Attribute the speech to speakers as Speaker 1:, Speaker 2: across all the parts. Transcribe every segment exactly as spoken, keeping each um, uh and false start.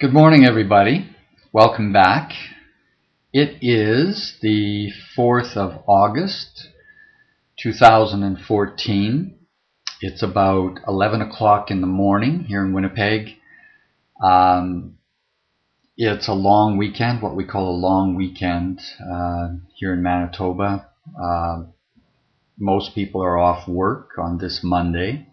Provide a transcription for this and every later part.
Speaker 1: Good morning, everybody. Welcome back. It is the fourth of August, two thousand fourteen. It's about eleven o'clock in the morning here in Winnipeg. Um, it's a long weekend, what we call a long weekend uh, here in Manitoba. Uh, most people are off work on this Monday.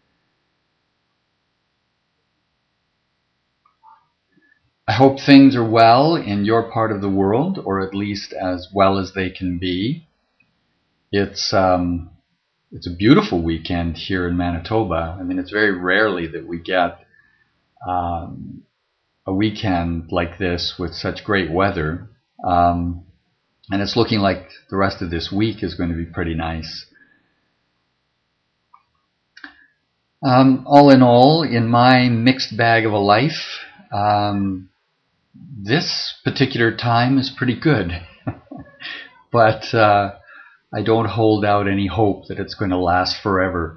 Speaker 1: I hope things are well in your part of the world, or at least as well as they can be. It's um, it's a beautiful weekend here in Manitoba. I mean, it's very rarely that we get um, a weekend like this with such great weather. Um, and it's looking like the rest of this week is going to be pretty nice. Um, all in all, in my mixed bag of a life, um, this particular time is pretty good, but uh, I don't hold out any hope that it's going to last forever.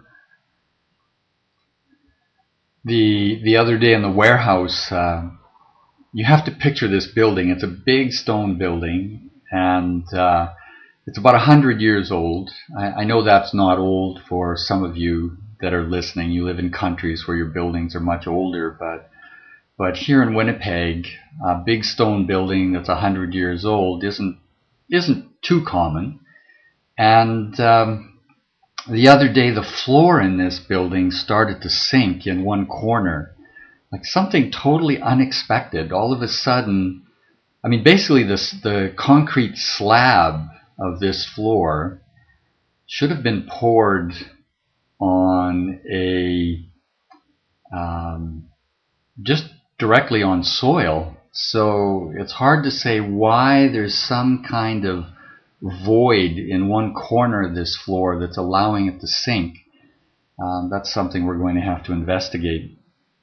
Speaker 1: The the other day in the warehouse, uh, you have to picture this building. It's a big stone building, and uh, it's about a hundred years old. I, I know that's not old for some of you that are listening. You live in countries where your buildings are much older, but But here in Winnipeg, a big stone building that's a hundred years old isn't isn't too common. And um, the other day, the floor in this building started to sink in one corner, like something totally unexpected. All of a sudden, I mean, basically, this the concrete slab of this floor should have been poured on a um, just directly on soil, so it's hard to say why there's some kind of void in one corner of this floor that's allowing it to sink. Um, that's something we're going to have to investigate.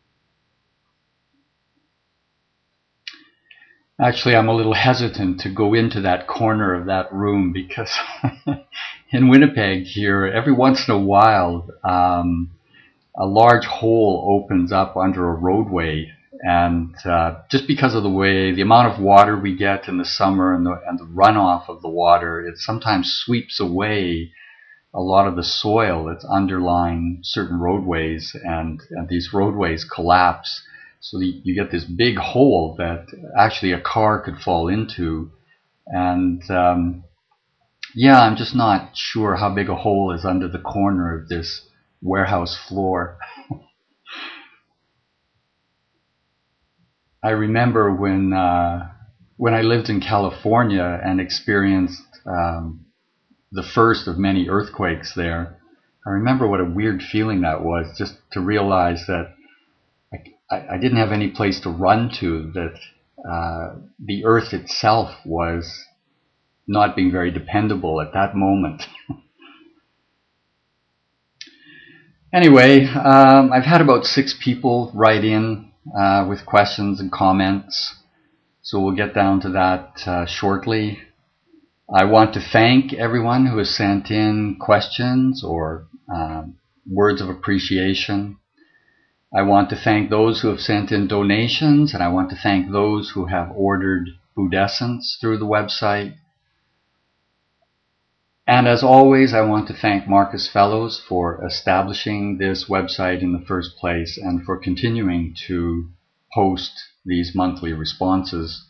Speaker 1: Actually, I'm a little hesitant to go into that corner of that room because in Winnipeg here, every once in a while, um, a large hole opens up under a roadway. And uh, just because of the way, the amount of water we get in the summer and the, and the runoff of the water, it sometimes sweeps away a lot of the soil that's underlying certain roadways, and, and these roadways collapse. So the, you get this big hole that actually a car could fall into. And um, yeah, I'm just not sure how big a hole is under the corner of this warehouse floor. I remember when uh, when I lived in California and experienced um, the first of many earthquakes there. I remember what a weird feeling that was, just to realize that I, I didn't have any place to run to, that uh, the earth itself was not being very dependable at that moment. Anyway, um, I've had about six people write in Uh, with questions and comments, so we'll get down to that uh, shortly. I want to thank everyone who has sent in questions or um, words of appreciation. I want to thank those who have sent in donations, and I want to thank those who have ordered Foodessence through the website. And as always, I want to thank Marcus Fellows for establishing this website in the first place and for continuing to post these monthly responses.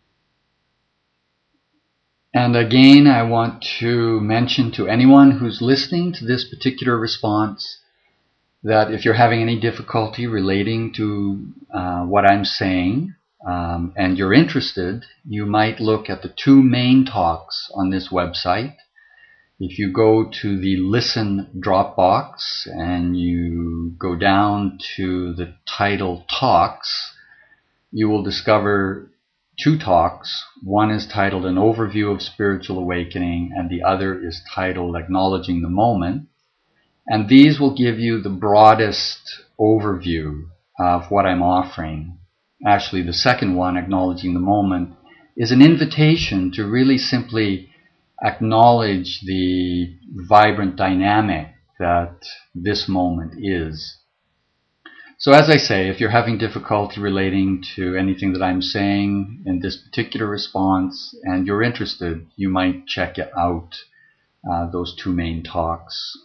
Speaker 1: And again, I want to mention to anyone who's listening to this particular response that if you're having any difficulty relating to uh, what I'm saying um, and you're interested, you might look at the two main talks on this website. If you go to the Listen drop box and you go down to the title Talks, you will discover two talks. One is titled An Overview of Spiritual Awakening, and the other is titled Acknowledging the Moment. And these will give you the broadest overview of what I'm offering. Actually, the second one, Acknowledging the Moment, is an invitation to really simply acknowledge the vibrant dynamic that this moment is. So as I say, if you're having difficulty relating to anything that I'm saying in this particular response and you're interested, you might check out uh, those two main talks.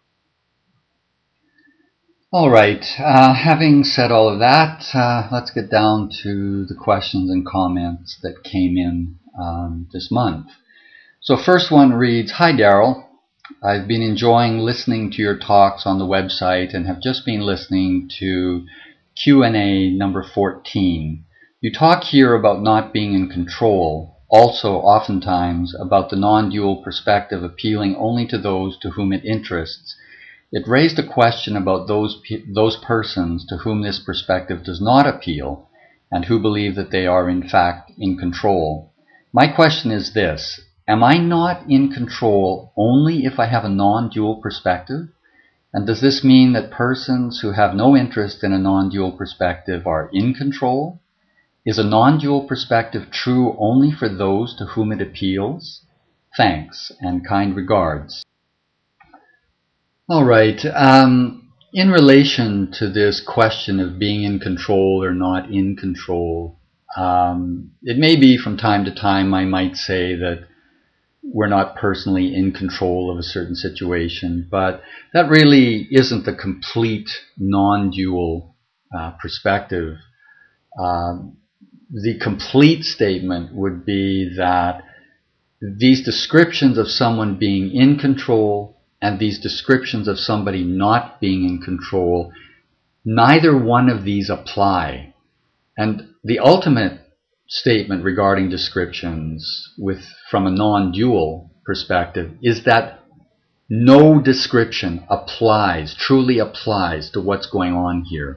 Speaker 1: All right, uh, having said all of that, uh, let's get down to the questions and comments that came in um, this month. So first one reads, "Hi Daryl, I've been enjoying listening to your talks on the website and have just been listening to Q and A number fourteen. You talk here about not being in control, also oftentimes about the non-dual perspective appealing only to those to whom it interests. It raised a question about those, those persons to whom this perspective does not appeal and who believe that they are in fact in control. My question is this: am I not in control only if I have a non-dual perspective? And does this mean that persons who have no interest in a non-dual perspective are in control? Is a non-dual perspective true only for those to whom it appeals? Thanks, and kind regards." All right. Um, in relation to this question of being in control or not in control, um, it may be from time to time I might say that we're not personally in control of a certain situation, but that really isn't the complete non-dual uh, perspective. Um, the complete statement would be that these descriptions of someone being in control and these descriptions of somebody not being in control, neither one of these apply. And the ultimate statement regarding descriptions with from a non-dual perspective is that no description applies, truly applies to what's going on here.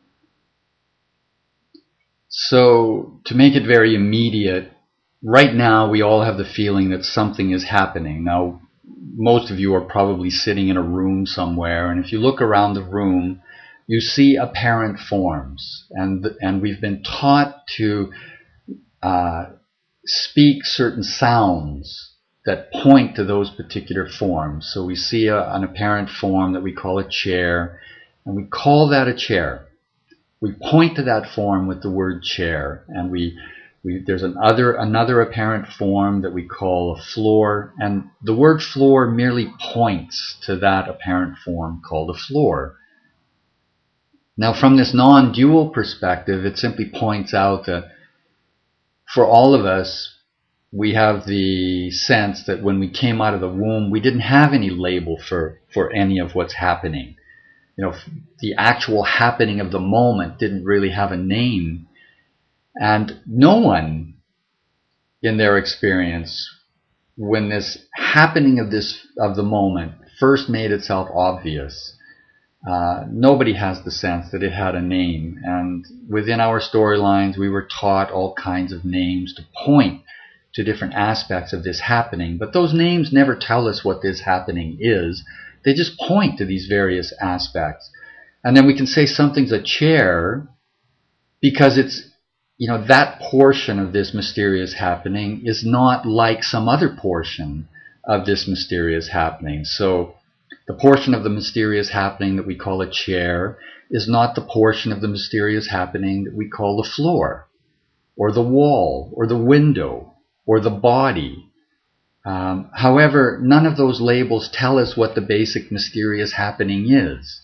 Speaker 1: So to make it very immediate, right now we all have the feeling that something is happening. Now, most of you are probably sitting in a room somewhere, and if you look around the room, you see apparent forms, and and we've been taught to uh, speak certain sounds that point to those particular forms. So we see a, an apparent form that we call a chair, and we call that a chair. We point to that form with the word chair, and we, we there's another another apparent form that we call a floor, and the word floor merely points to that apparent form called a floor. Now, from this non-dual perspective, it simply points out that for all of us, we have the sense that when we came out of the womb, we didn't have any label for, for any of what's happening. You know, the actual happening of the moment didn't really have a name. And no one in their experience, when this happening of this of the moment first made itself obvious, uh, nobody has the sense that it had a name. And within our storylines, we were taught all kinds of names to point to different aspects of this happening. But those names never tell us what this happening is. They just point to these various aspects. And then we can say something's a chair because it's, you know, that portion of this mysterious happening is not like some other portion of this mysterious happening. So the portion of the mysterious happening that we call a chair is not the portion of the mysterious happening that we call the floor, or the wall, or the window, or the body. Um, however, none of those labels tell us what the basic mysterious happening is.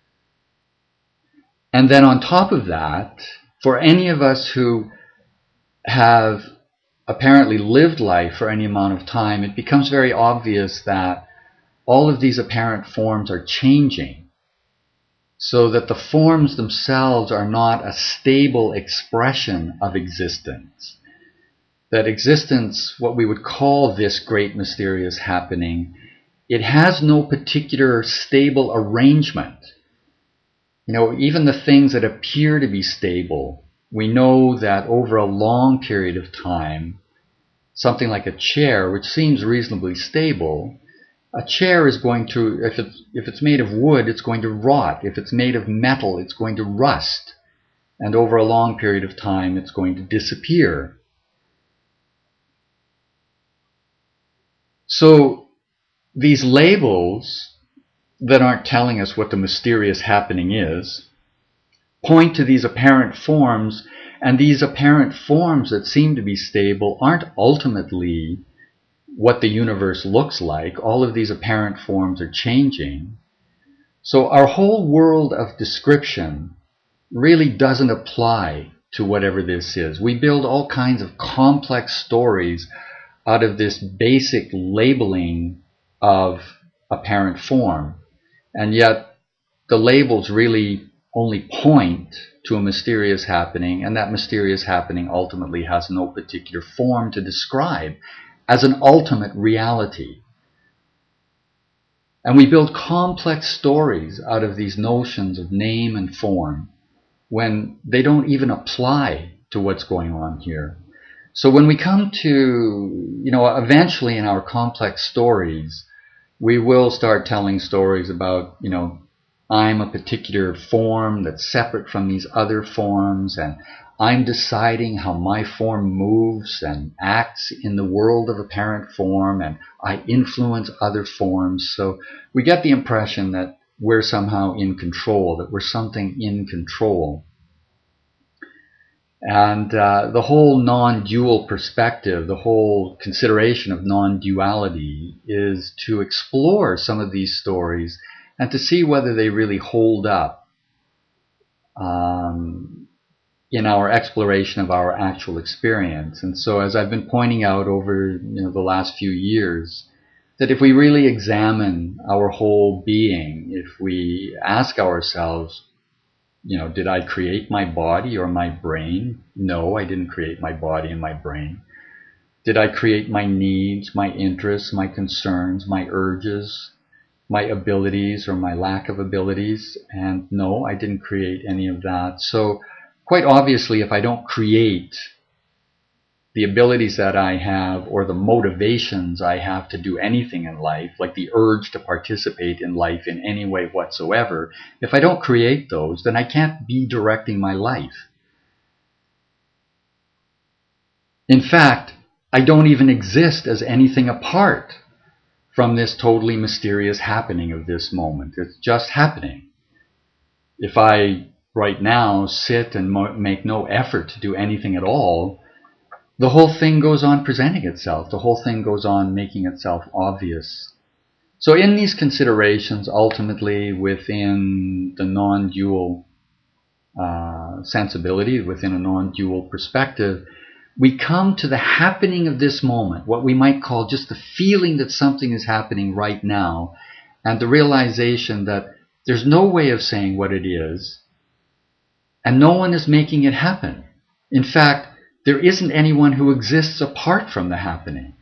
Speaker 1: And then on top of that, for any of us who have apparently lived life for any amount of time, it becomes very obvious that all of these apparent forms are changing, so that the forms themselves are not a stable expression of existence. That existence, what we would call this great mysterious happening, it has no particular stable arrangement. You know, even the things that appear to be stable, we know that over a long period of time, something like a chair, which seems reasonably stable, a chair is going to, if it's, if it's made of wood, it's going to rot. If it's made of metal, it's going to rust. And over a long period of time, it's going to disappear. So these labels that aren't telling us what the mysterious happening is, point to these apparent forms, and these apparent forms that seem to be stable aren't ultimately what the universe looks like. All of these apparent forms are changing. So our whole world of description really doesn't apply to whatever this is. We build all kinds of complex stories out of this basic labeling of apparent form. And yet the labels really only point to a mysterious happening, and that mysterious happening ultimately has no particular form to describe as an ultimate reality. And we build complex stories out of these notions of name and form when they don't even apply to what's going on here. So when we come to, you know, eventually in our complex stories, we will start telling stories about, you know, I'm a particular form that's separate from these other forms, and I'm deciding how my form moves and acts in the world of apparent form, and I influence other forms. So we get the impression that we're somehow in control, that we're something in control. And uh, the whole non-dual perspective, the whole consideration of non-duality is to explore some of these stories and to see whether they really hold up um, in our exploration of our actual experience. And so, as I've been pointing out over you know, the last few years, that if we really examine our whole being, if we ask ourselves, you know, did I create my body or my brain? No, I didn't create my body and my brain. Did I create my needs, my interests, my concerns, my urges, my abilities or my lack of abilities? And no, I didn't create any of that. So quite obviously, if I don't create the abilities that I have or the motivations I have to do anything in life, like the urge to participate in life in any way whatsoever, if I don't create those, then I can't be directing my life. In fact, I don't even exist as anything apart from this totally mysterious happening of this moment. It's just happening. If I right now sit and mo- make no effort to do anything at all, the whole thing goes on presenting itself. The whole thing goes on making itself obvious. So in these considerations, ultimately within the non-dual uh, sensibility, within a non-dual perspective, we come to the happening of this moment, what we might call just the feeling that something is happening right now, and the realization that there's no way of saying what it is, and no one is making it happen. In fact, there isn't anyone who exists apart from the happening.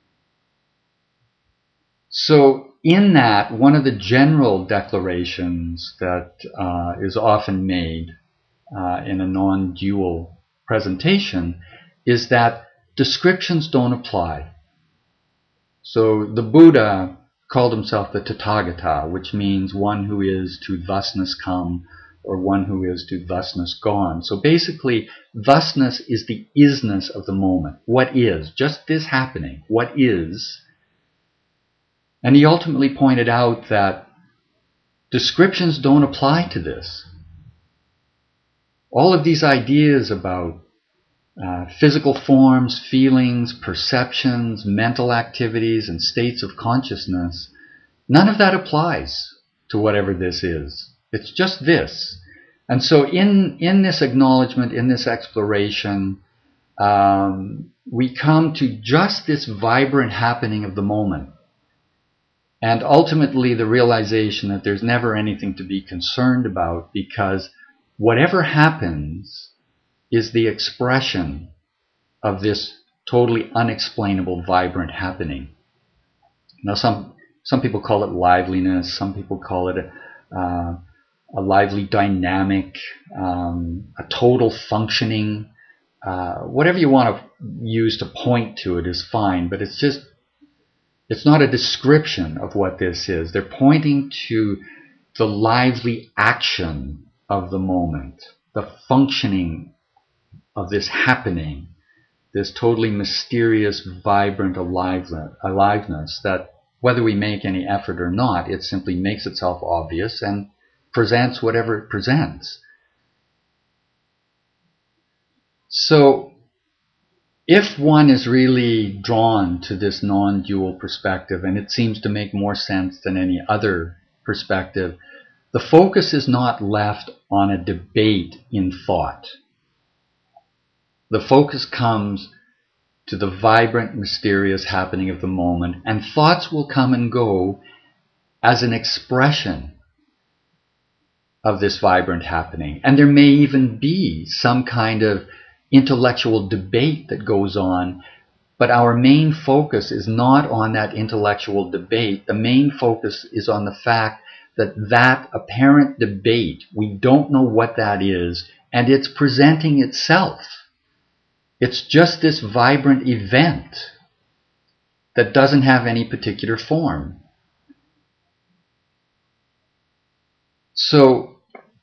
Speaker 1: So in that, one of the general declarations that uh, is often made uh, in a non-dual presentation is that descriptions don't apply. So the Buddha called himself the Tathagata, which means one who is to thusness come, or one who is to thusness gone. So basically, thusness is the isness of the moment. What is? Just this happening. What is? And he ultimately pointed out that descriptions don't apply to this. All of these ideas about uh, physical forms, feelings, perceptions, mental activities, and states of consciousness, none of that applies to whatever this is. It's just this. And so in, in this acknowledgement, in this exploration, um, we come to just this vibrant happening of the moment. And ultimately the realization that there's never anything to be concerned about, because whatever happens is the expression of this totally unexplainable, vibrant happening. Now some, some people call it liveliness, some people call it a, uh, a lively dynamic, um, a total functioning, uh, whatever you want to use to point to it is fine, but it's just, it's not a description of what this is. They're pointing to the lively action of the moment, the functioning of this happening, this totally mysterious, vibrant aliveness that whether we make any effort or not, it simply makes itself obvious and presents whatever it presents. So if one is really drawn to this non-dual perspective, and it seems to make more sense than any other perspective, the focus is not left on a debate in thought. The focus comes to the vibrant, mysterious happening of the moment, and thoughts will come and go as an expression of this vibrant happening. And there may even be some kind of intellectual debate that goes on, but our main focus is not on that intellectual debate. The main focus is on the fact that that apparent debate, we don't know what that is, and it's presenting itself. It's just this vibrant event that doesn't have any particular form. So,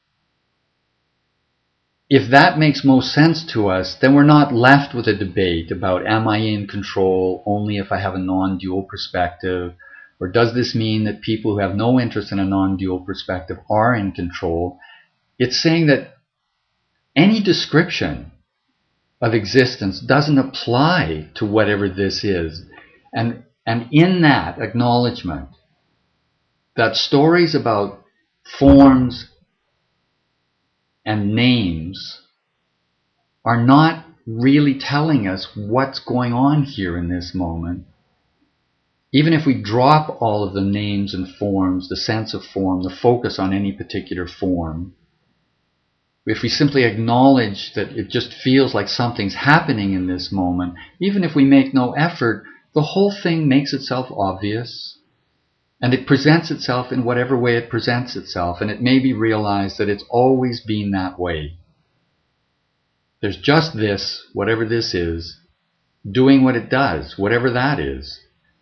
Speaker 1: if that makes most sense to us, then we're not left with a debate about, am I in control only if I have a non-dual perspective? Or does this mean that people who have no interest in a non-dual perspective are in control? It's saying that any description of existence doesn't apply to whatever this is. And, and in that acknowledgement that stories about forms and names are not really telling us what's going on here in this moment. Even if we drop all of the names and forms, the sense of form, the focus on any particular form, if we simply acknowledge that it just feels like something's happening in this moment, even if we make no effort, the whole thing makes itself obvious. And it presents itself in whatever way it presents itself. And it may be realized that it's always been that way. There's just this, whatever this is, doing what it does, whatever that is.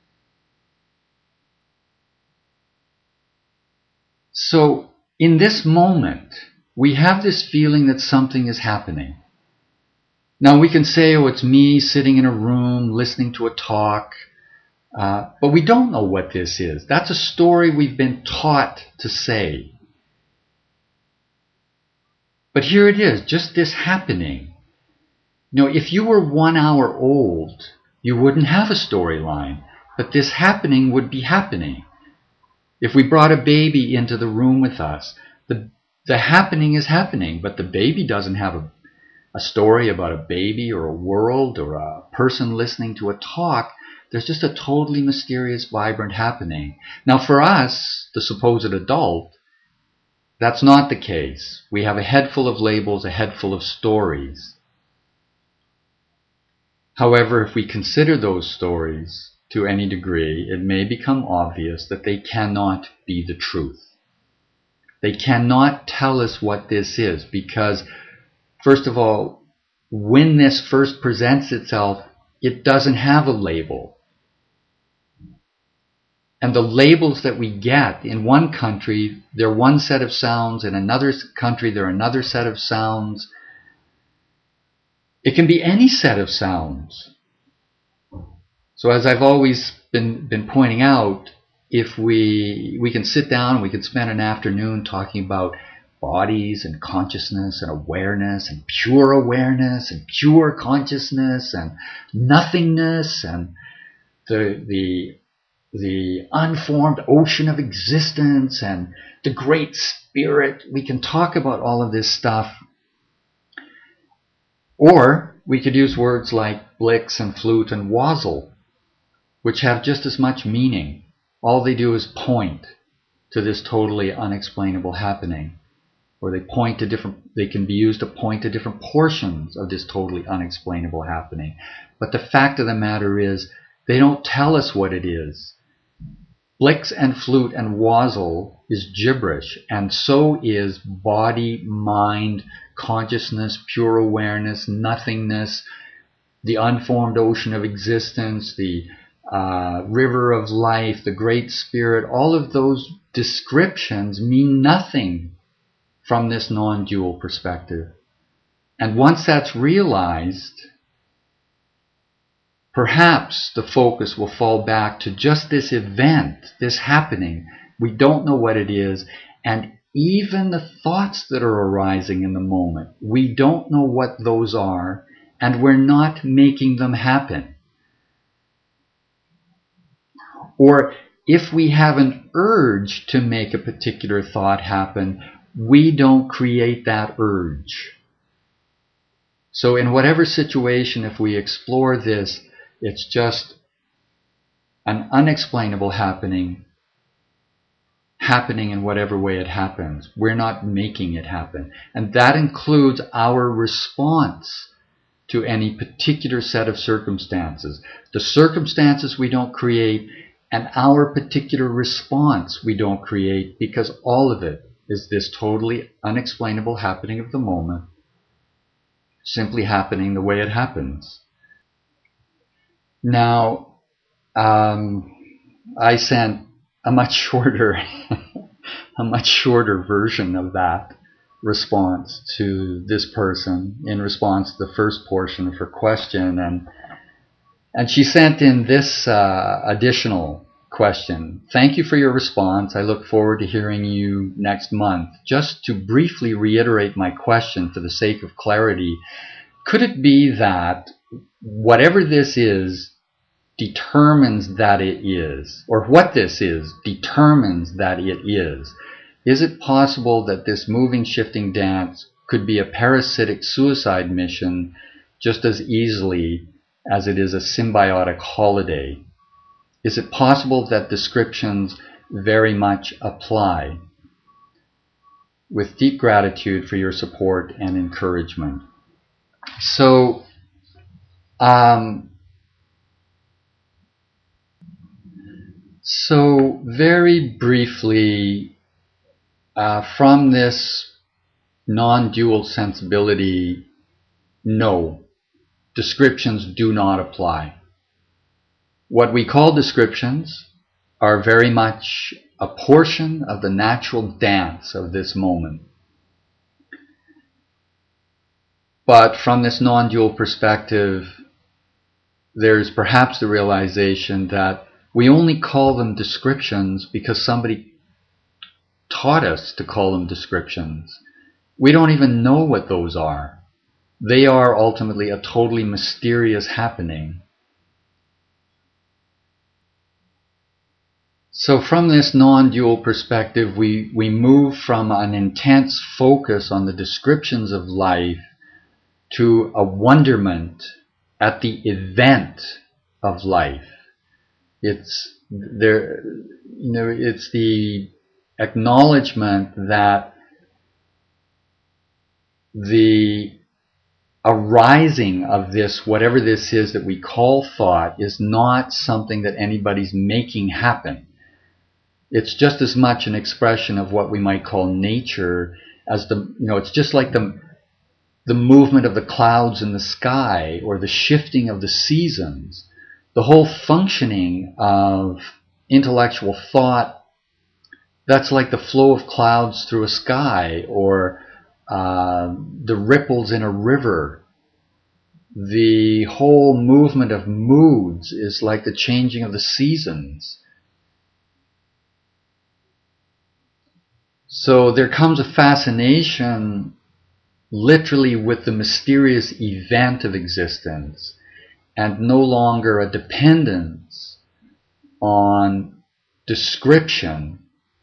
Speaker 1: So, in this moment, we have this feeling that something is happening. Now we can say, oh, it's me sitting in a room listening to a talk. Uh, but we don't know what this is. That's a story we've been taught to say. But here it is, just this happening. You know, if you were one hour old, you wouldn't have a storyline. But this happening would be happening. If we brought a baby into the room with us, the, the happening is happening, but the baby doesn't have a, a story about a baby or a world or a person listening to a talk. There's just a totally mysterious, vibrant happening. Now for us, the supposed adult, that's not the case. We have a head full of labels, a head full of stories. However, if we consider those stories to any degree, it may become obvious that they cannot be the truth. They cannot tell us what this is because, first of all, when this first presents itself, it doesn't have a label. And the labels that we get in one country, they're one set of sounds. In another country, they're another set of sounds. It can be any set of sounds. So as I've always been, been pointing out, if we, we can sit down and we can spend an afternoon talking about bodies and consciousness and awareness and pure awareness and pure consciousness and nothingness and the, the, the unformed ocean of existence and the great spirit. We can talk about all of this stuff. Or we could use words like Blix and flute and wassail, which have just as much meaning. All they do is point to this totally unexplainable happening. Or they point to different, they can be used to point to different portions of this totally unexplainable happening. But the fact of the matter is, they don't tell us what it is. Blix and flute and wassail is gibberish, and so is body, mind, consciousness, pure awareness, nothingness, the unformed ocean of existence, the uh, river of life, the great spirit. All of those descriptions mean nothing from this non-dual perspective. And once that's realized, perhaps the focus will fall back to just this event, this happening. We don't know what it is. And even the thoughts that are arising in the moment, we don't know what those are. and we're not making them happen. Or if we have an urge to make a particular thought happen, we don't create that urge. So in whatever situation, if we explore this, it's just an unexplainable happening, happening in whatever way it happens. We're not making it happen. And that includes our response to any particular set of circumstances. The circumstances we don't create, and our particular response we don't create, because all of it is this totally unexplainable happening of the moment, simply happening the way it happens. Now, um, I sent a much shorter, a much shorter version of that response to this person in response to the first portion of her question, and and she sent in this uh, additional question. Thank you for your response. I look forward to hearing you next month. Just to briefly reiterate my question for the sake of clarity, could it be that whatever this is determines that it is, or what this is determines that it is? Is it possible that this moving, shifting dance could be a parasitic suicide mission just as easily as it is a symbiotic holiday? Is it possible that descriptions very much apply? With deep gratitude for your support and encouragement. So, um, so very briefly, uh, from this non-dual sensibility, no, descriptions do not apply. What we call descriptions are very much a portion of the natural dance of this moment. But from this non-dual perspective, there's perhaps the realization that we only call them descriptions because somebody taught us to call them descriptions. We don't even know what those are. They are ultimately a totally mysterious happening. So from this non-dual perspective, we, we move from an intense focus on the descriptions of life to a wonderment at the event of life. It's there, you know, it's the acknowledgement that the arising of this, whatever this is that we call thought, is not something that anybody's making happen. It's just as much an expression of what we might call nature as the, you know, it's just like the the movement of the clouds in the sky or the shifting of the seasons. The whole functioning of intellectual thought, that's like the flow of clouds through a sky, or uh, the ripples in a river. The whole movement of moods is like the changing of the seasons. So there comes a fascination literally with the mysterious event of existence, and no longer a dependence on description,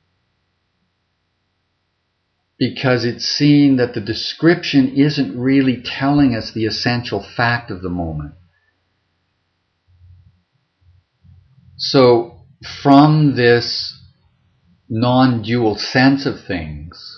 Speaker 1: because it's seen that the description isn't really telling us the essential fact of the moment. So from this non-dual sense of things,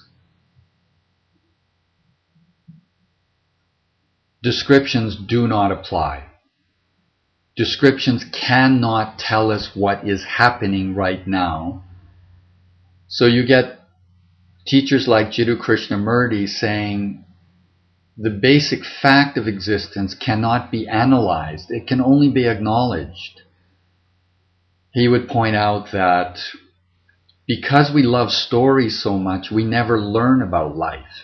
Speaker 1: descriptions do not apply. Descriptions cannot tell us what is happening right now. So you get teachers like Jiddu Krishnamurti saying the basic fact of existence cannot be analyzed. It can only be acknowledged. He would point out that because we love stories so much, we never learn about life.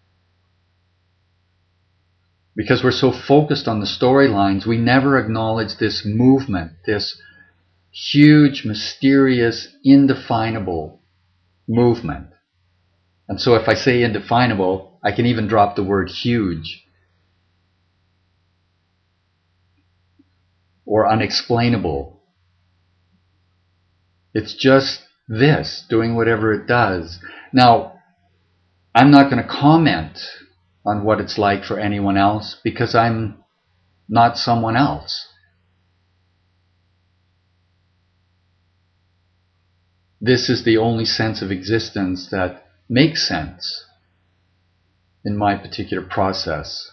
Speaker 1: Because we're so focused on the storylines, we never acknowledge this movement, this huge, mysterious, indefinable movement. And so if I say indefinable, I can even drop the word huge. or unexplainable. It's just this, doing whatever it does. Now, I'm not going to comment on what it's like for anyone else because I'm not someone else. This is the only sense of existence that makes sense in my particular process.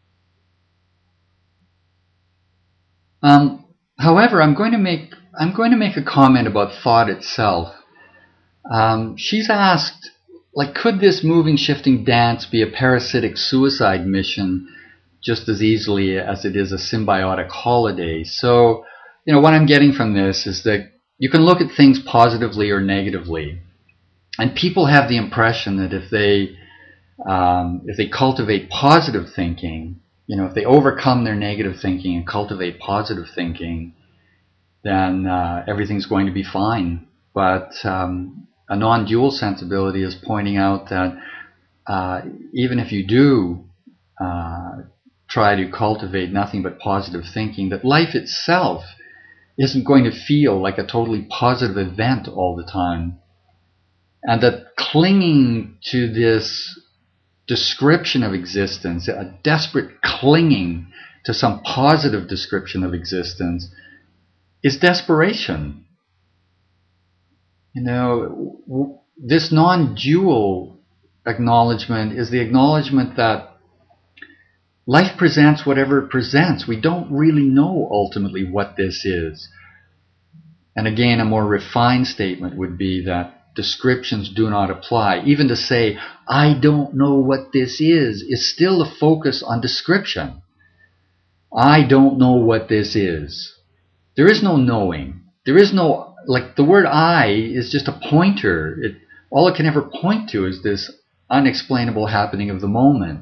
Speaker 1: Um, however, I'm going to make I'm going to make a comment about thought itself. Um, she's asked, like, could this moving, shifting dance be a parasitic suicide mission just as easily as it is a symbiotic holiday? So, you know, what I'm getting from this is that you can look at things positively or negatively, and people have the impression that if they um, if they cultivate positive thinking, you know, if they overcome their negative thinking and cultivate positive thinking, then uh, everything's going to be fine. But um, a non-dual sensibility is pointing out that uh, even if you do uh, try to cultivate nothing but positive thinking, that life itself isn't going to feel like a totally positive event all the time. And that clinging to this description of existence, a desperate clinging to some positive description of existence, is desperation. You know, w- this non-dual acknowledgement is the acknowledgement that life presents whatever it presents. We don't really know ultimately what this is. And again, a more refined statement would be that descriptions do not apply. Even to say, I don't know what this is, is still a focus on description. I don't know what this is. There is no knowing. There is no, like, the word I is just a pointer. It, all it can ever point to is this unexplainable happening of the moment.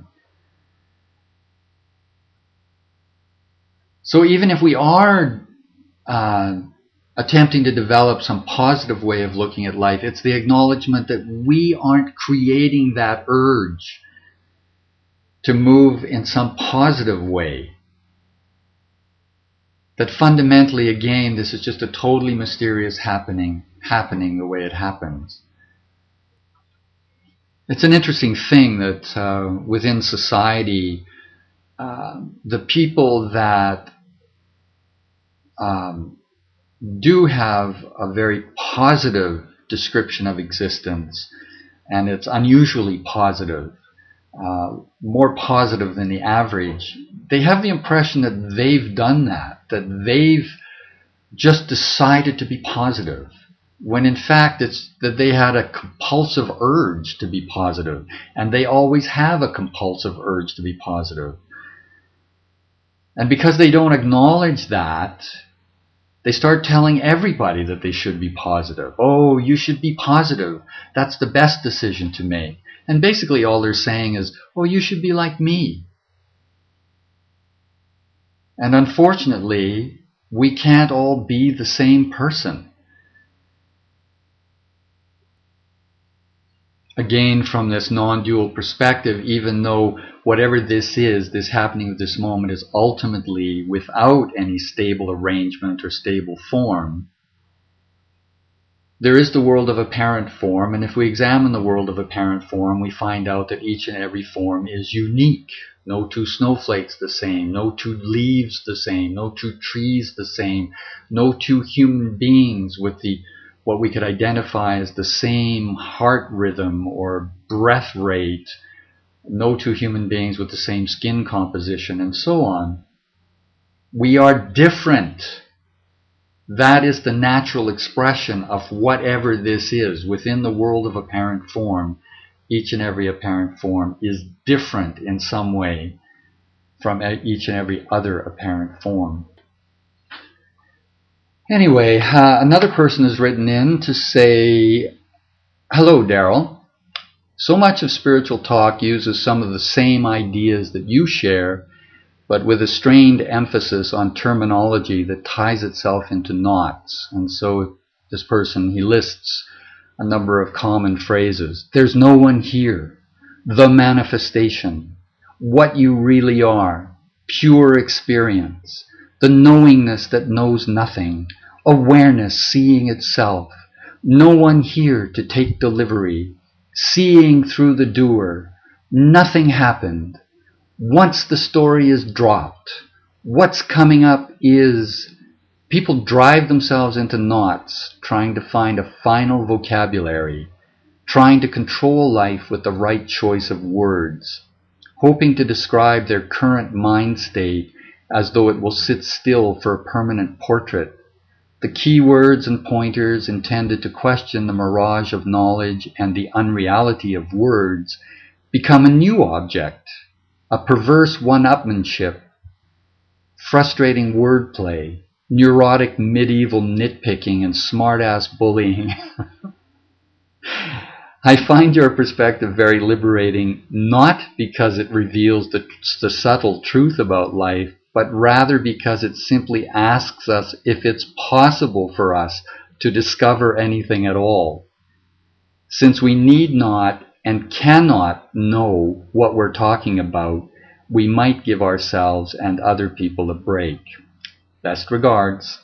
Speaker 1: So even if we are uh, attempting to develop some positive way of looking at life, it's the acknowledgement that we aren't creating that urge to move in some positive way. That fundamentally, again, this is just a totally mysterious happening, happening the way it happens. It's an interesting thing that uh, within society, uh, the people that um, do have a very positive description of existence, and it's unusually positive, uh, more positive than the average, they have the impression that they've done that, that they've just decided to be positive, when in fact it's that they had a compulsive urge to be positive, and they always have a compulsive urge to be positive. And because they don't acknowledge that, they start telling everybody that they should be positive. Oh, you should be positive. That's the best decision to make. And basically all they're saying is, oh, you should be like me. And unfortunately, we can't all be the same person. Again, from this non-dual perspective, even though whatever this is, this happening at this moment is ultimately without any stable arrangement or stable form, there is the world of apparent form, and if we examine the world of apparent form, we find out that each and every form is unique. No two snowflakes the same, no two leaves the same, no two trees the same, no two human beings with the what we could identify as the same heart rhythm or breath rate, no two human beings with the same skin composition, and so on. We are different. That is the natural expression of whatever this is. Within the world of apparent form, each and every apparent form is different in some way from each and every other apparent form. Anyway, uh, another person has written in to say, hello, Daryl. So much of spiritual talk uses some of the same ideas that you share, but with a strained emphasis on terminology that ties itself into knots. And so this person, he lists a number of common phrases. There's no one here. The manifestation. What you really are. Pure experience. the knowingness that knows nothing, awareness seeing itself, no one here to take delivery, seeing through the doer, nothing happened. Once the story is dropped, what's coming up is people drive themselves into knots trying to find a final vocabulary, trying to control life with the right choice of words, hoping to describe their current mind state as though it will sit still for a permanent portrait. The key words and pointers intended to question the mirage of knowledge and the unreality of words become a new object, a perverse one-upmanship, frustrating wordplay, neurotic medieval nitpicking, and smart-ass bullying. I find your perspective very liberating, not because it reveals the, the subtle truth about life, but rather because it simply asks us if it's possible for us to discover anything at all. Since we need not and cannot know what we're talking about, we might give ourselves and other people a break. Best regards.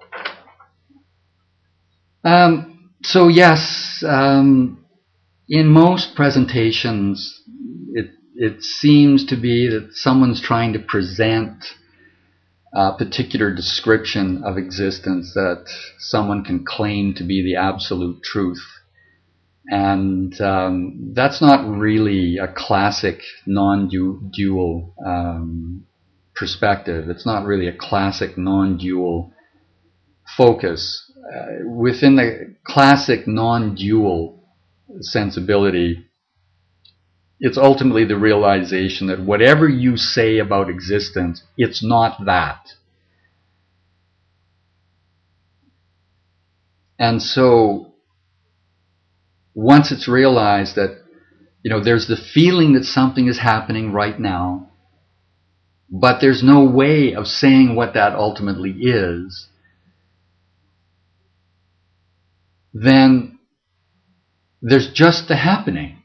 Speaker 1: Um, so yes, um, in most presentations, it, it seems to be that someone's trying to present a particular description of existence that someone can claim to be the absolute truth. And um, that's not really a classic non-dual um, perspective. It's not really a classic non-dual focus. Uh, within the classic non-dual sensibility, it's ultimately the realization that whatever you say about existence, it's not that. And so once it's realized that, you know, there's the feeling that something is happening right now, but there's no way of saying what that ultimately is, then there's just the happening,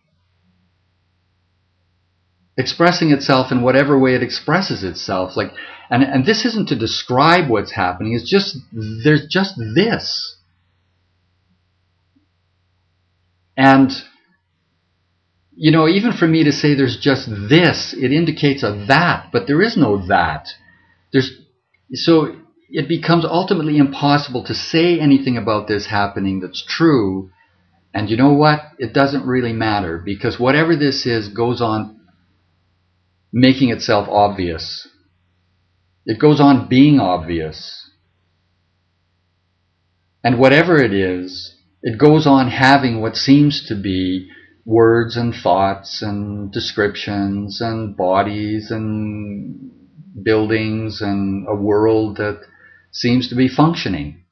Speaker 1: expressing itself in whatever way it expresses itself. Like, and, and this isn't to describe what's happening, it's just, there's just this. And, you know, even for me to say there's just this, it indicates a that, but there is no that. There's, so it becomes ultimately impossible to say anything about this happening that's true. And you know what? It doesn't really matter, because whatever this is goes on making itself obvious. It goes on being obvious. And whatever it is, it goes on having what seems to be words and thoughts and descriptions and bodies and buildings and a world that seems to be functioning.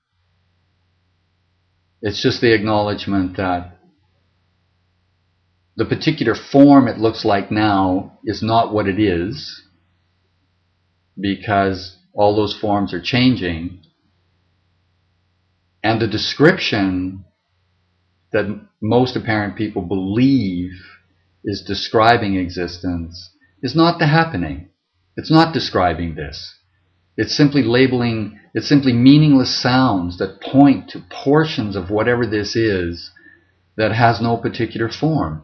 Speaker 1: It's just the acknowledgement that the particular form it looks like now is not what it is, because all those forms are changing. And the description that most apparent people believe is describing existence is not the happening. It's not describing this. It's simply labeling, it's simply meaningless sounds that point to portions of whatever this is that has no particular form.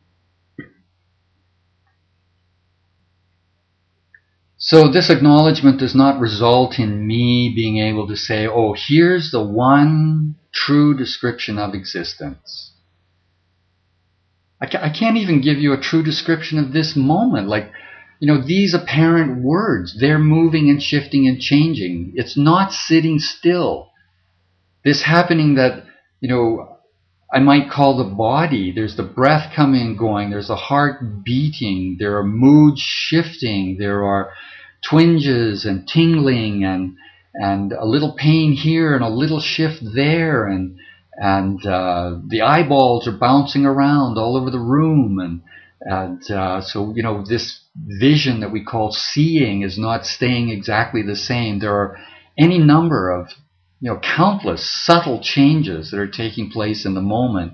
Speaker 1: So this acknowledgement does not result in me being able to say, oh, here's the one true description of existence. I, ca- I can't even give you a true description of this moment. Like, you know, these apparent words, they're moving and shifting and changing. It's not sitting still. This happening that, you know, I might call the body. There's the breath coming and going. There's the heart beating. There are moods shifting. There are twinges and tingling and and a little pain here and a little shift there, and and uh, the eyeballs are bouncing around all over the room, and and uh, so you know this vision that we call seeing is not staying exactly the same. There are any number of you know countless subtle changes that are taking place in the moment.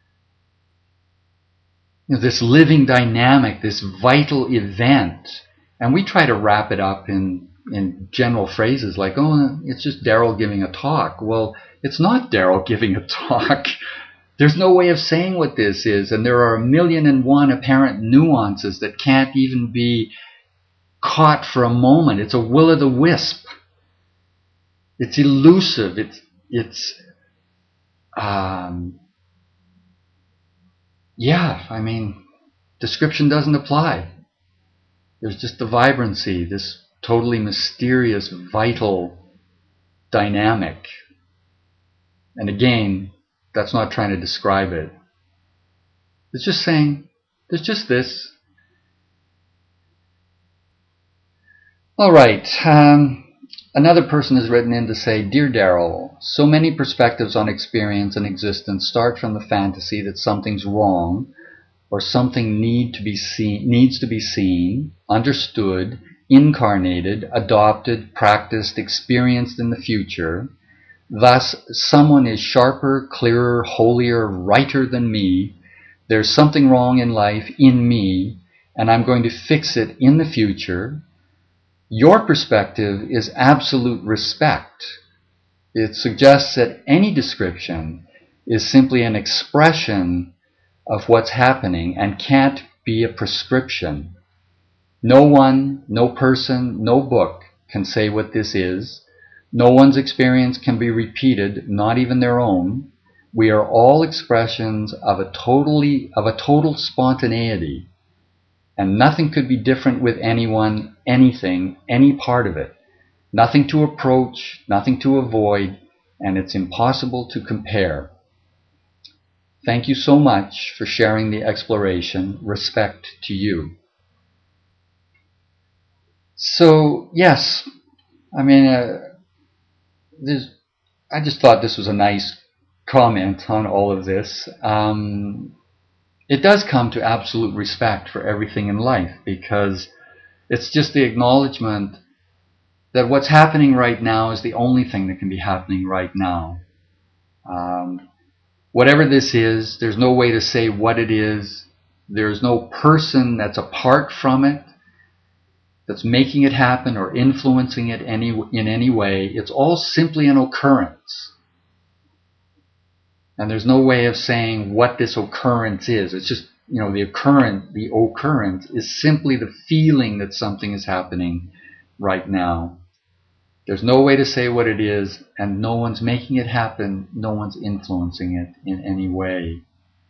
Speaker 1: You know, this living dynamic, this vital event, And we try to wrap it up in, in general phrases like, oh, it's just Daryl giving a talk. Well, it's not Daryl giving a talk. There's no way of saying what this is, and there are a million and one apparent nuances that can't even be caught for a moment. It's a will-o'-the-wisp. It's elusive. It's, it's, um, yeah, I mean, description doesn't apply. There's just the vibrancy, this totally mysterious, vital dynamic. And again, that's not trying to describe it. It's just saying, there's just this. All right. Um, another person has written in to say, Dear Daryl, so many perspectives on experience and existence start from the fantasy that something's wrong, or something need to be seen, needs to be seen, understood, incarnated, adopted, practiced, experienced in the future. Thus, someone is sharper, clearer, holier, righter than me. There's something wrong in life in me, and I'm going to fix it in the future. Your perspective is absolute respect. It suggests that any description is simply an expression of what's happening and can't be a prescription. No one, no person, no book can say what this is. No one's experience can be repeated, not even their own. We are all expressions of a totally, of a total spontaneity, and nothing could be different with anyone, anything, any part of it. Nothing to approach, nothing to avoid, and it's impossible to compare. Thank you so much for sharing the exploration. Respect to you. So, yes, I mean, uh, there's, I just thought this was a nice comment on all of this. Um, it does come to absolute respect for everything in life, because it's just the acknowledgement that what's happening right now is the only thing that can be happening right now. Um, Whatever this is, there's no way to say what it is. There's no person that's apart from it, that's making it happen or influencing it any, in any way. It's all simply an occurrence. And there's no way of saying what this occurrence is. It's just, you know, the occurrence, the occurrence is simply the feeling that something is happening right now. There's no way to say what it is, and no one's making it happen, no one's influencing it in any way.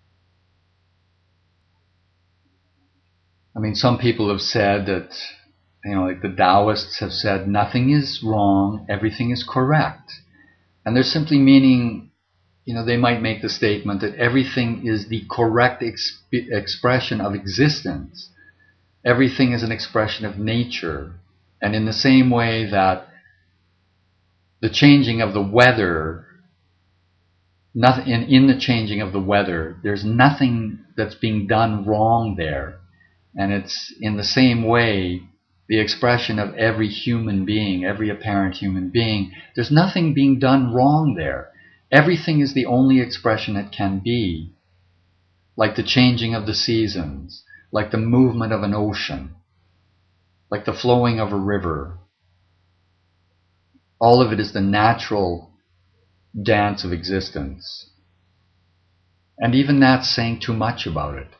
Speaker 1: I mean, some people have said that, you know, like the Taoists have said, nothing is wrong, everything is correct. And they're simply meaning, you know, they might make the statement that everything is the correct exp- expression of existence. Everything is an expression of nature. And in the same way that the changing of the weather, nothing in, in the changing of the weather, there's nothing that's being done wrong there. And it's in the same way, the expression of every human being, every apparent human being, there's nothing being done wrong there. Everything is the only expression it can be. Like the changing of the seasons, like the movement of an ocean, like the flowing of a river. All of it is the natural dance of existence. And even that's saying too much about it.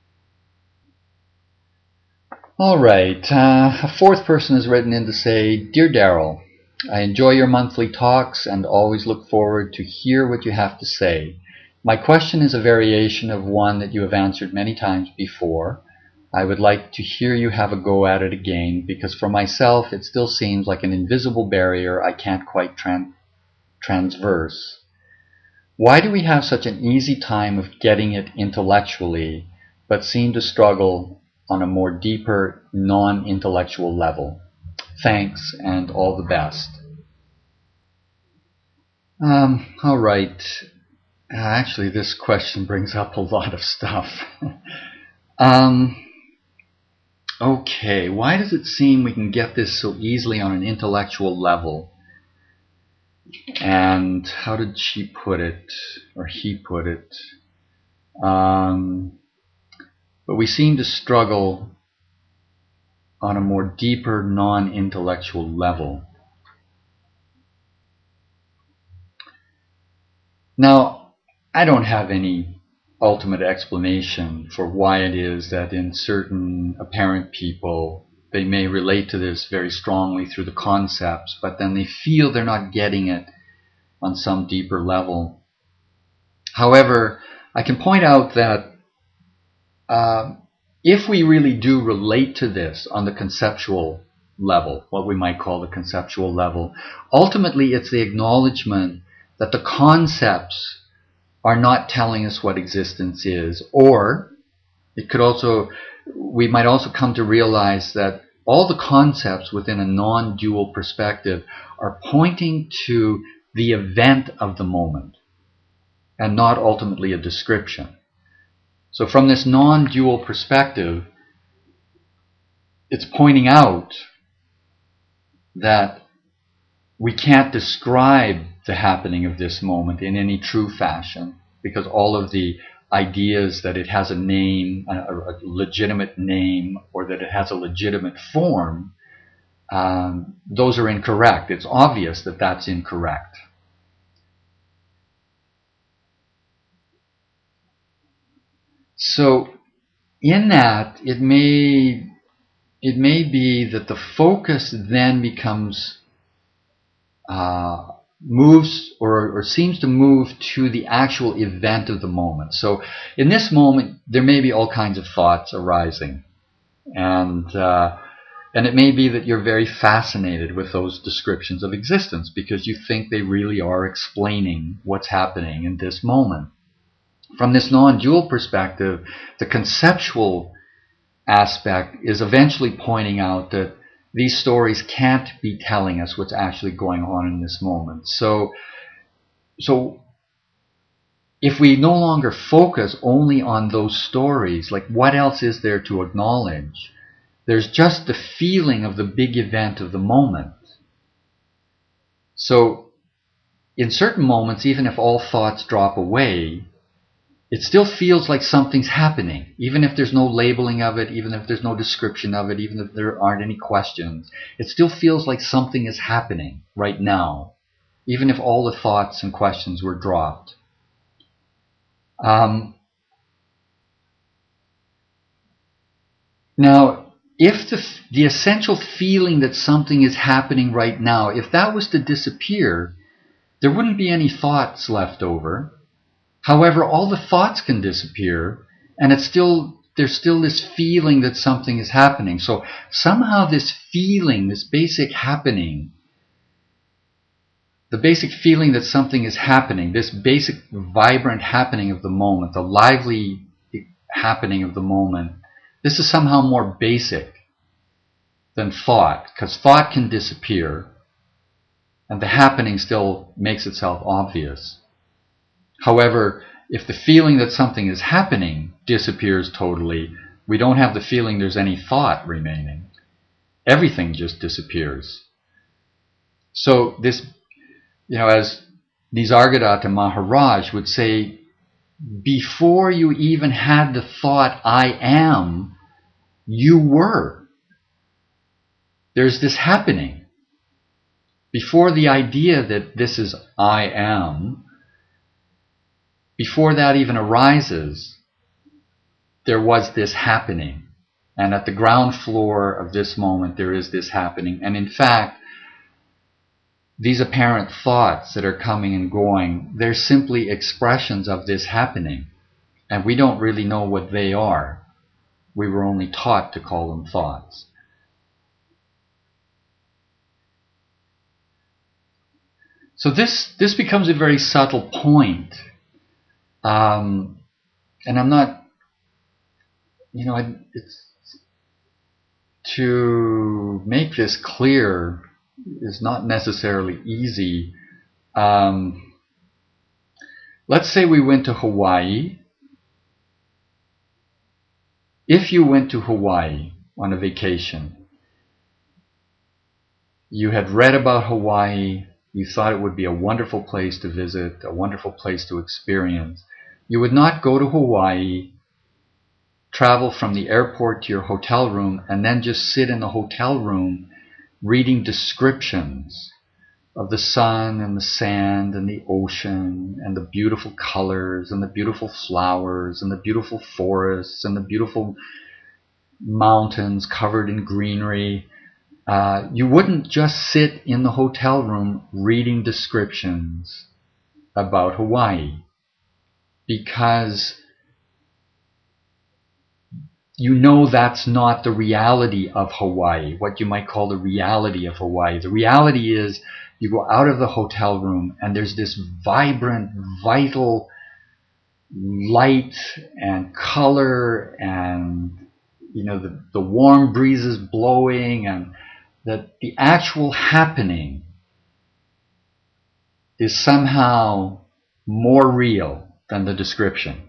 Speaker 1: All right, uh, a fourth person has written in to say, Dear Daryl, I enjoy your monthly talks and always look forward to hear what you have to say. My question is a variation of one that you have answered many times before. I would like to hear you have a go at it again, because for myself it still seems like an invisible barrier I can't quite tran- transverse. Why do we have such an easy time of getting it intellectually, but seem to struggle on a more deeper, non-intellectual level? Thanks, and all the best. Um, all right. Uh, actually, this question brings up a lot of stuff. um... Okay, why does it seem we can get this so easily on an intellectual level? And how did she put it, or he put it? Um, but we seem to struggle on a more deeper, non-intellectual level. Now, I don't have any ultimate explanation for why it is that in certain apparent people they may relate to this very strongly through the concepts, but then they feel they're not getting it on some deeper level. However, I can point out that uh, if we really do relate to this on the conceptual level, what we might call the conceptual level, ultimately it's the acknowledgement that the concepts are not telling us what existence is, or it could also, we might also come to realize that all the concepts within a non-dual perspective are pointing to the event of the moment and not ultimately a description. So from this non-dual perspective, it's pointing out that we can't describe the happening of this moment in any true fashion, because all of the ideas that it has a name, a, a legitimate name, or that it has a legitimate form, um, those are incorrect. It's obvious that that's incorrect. So in that, it may, it may be that the focus then becomes uh, moves or, or seems to move to the actual event of the moment. So in this moment, there may be all kinds of thoughts arising. And, uh, and it may be that you're very fascinated with those descriptions of existence because you think they really are explaining what's happening in this moment. From this non-dual perspective, the conceptual aspect is eventually pointing out that these stories can't be telling us what's actually going on in this moment. So, so if we no longer focus only on those stories, like what else is there to acknowledge? There's just the feeling of the big event of the moment. So in certain moments, even if all thoughts drop away, it still feels like something's happening, even if there's no labeling of it, even if there's no description of it, even if there aren't any questions. It still feels like something is happening right now, even if all the thoughts and questions were dropped. Um, now, if the, the essential feeling that something is happening right now, if that was to disappear, there wouldn't be any thoughts left over. However, all the thoughts can disappear, and it's still, there's still this feeling that something is happening. So somehow this feeling, this basic happening, the basic feeling that something is happening, this basic vibrant happening of the moment, the lively happening of the moment, this is somehow more basic than thought, because thought can disappear, and the happening still makes itself obvious. However, if the feeling that something is happening disappears totally, we don't have the feeling there's any thought remaining. Everything just disappears. So this, you know, as Nisargadatta Maharaj would say, before you even had the thought, I am, you were. There's this happening. Before the idea that this is I am, before that even arises, there was this happening. And at the ground floor of this moment, there is this happening. And in fact, these apparent thoughts that are coming and going, they're simply expressions of this happening. And we don't really know what they are. We were only taught to call them thoughts. So this, this becomes a very subtle point. Um, and I'm not, you know, I, it's, to make this clear is not necessarily easy. Um, let's say we went to Hawaii. If you went to Hawaii on a vacation, you had read about Hawaii, you thought it would be a wonderful place to visit, a wonderful place to experience. You would not go to Hawaii travel from the airport to your hotel room and then just sit in the hotel room reading descriptions of the sun and the sand and the ocean and the beautiful colors and the beautiful flowers and the beautiful forests and the beautiful mountains covered in greenery. Uh, you wouldn't just sit in the hotel room reading descriptions about Hawaii, because you know that's not the reality of Hawaii, what you might call the reality of Hawaii. The reality is you go out of the hotel room and there's this vibrant, vital light and color, and you know the, the warm breezes blowing, and that the actual happening is somehow more real than the description.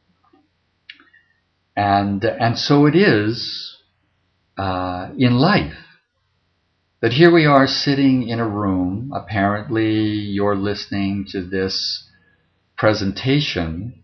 Speaker 1: And, and so it is uh, in life. That here we are sitting in a room, apparently you're listening to this presentation,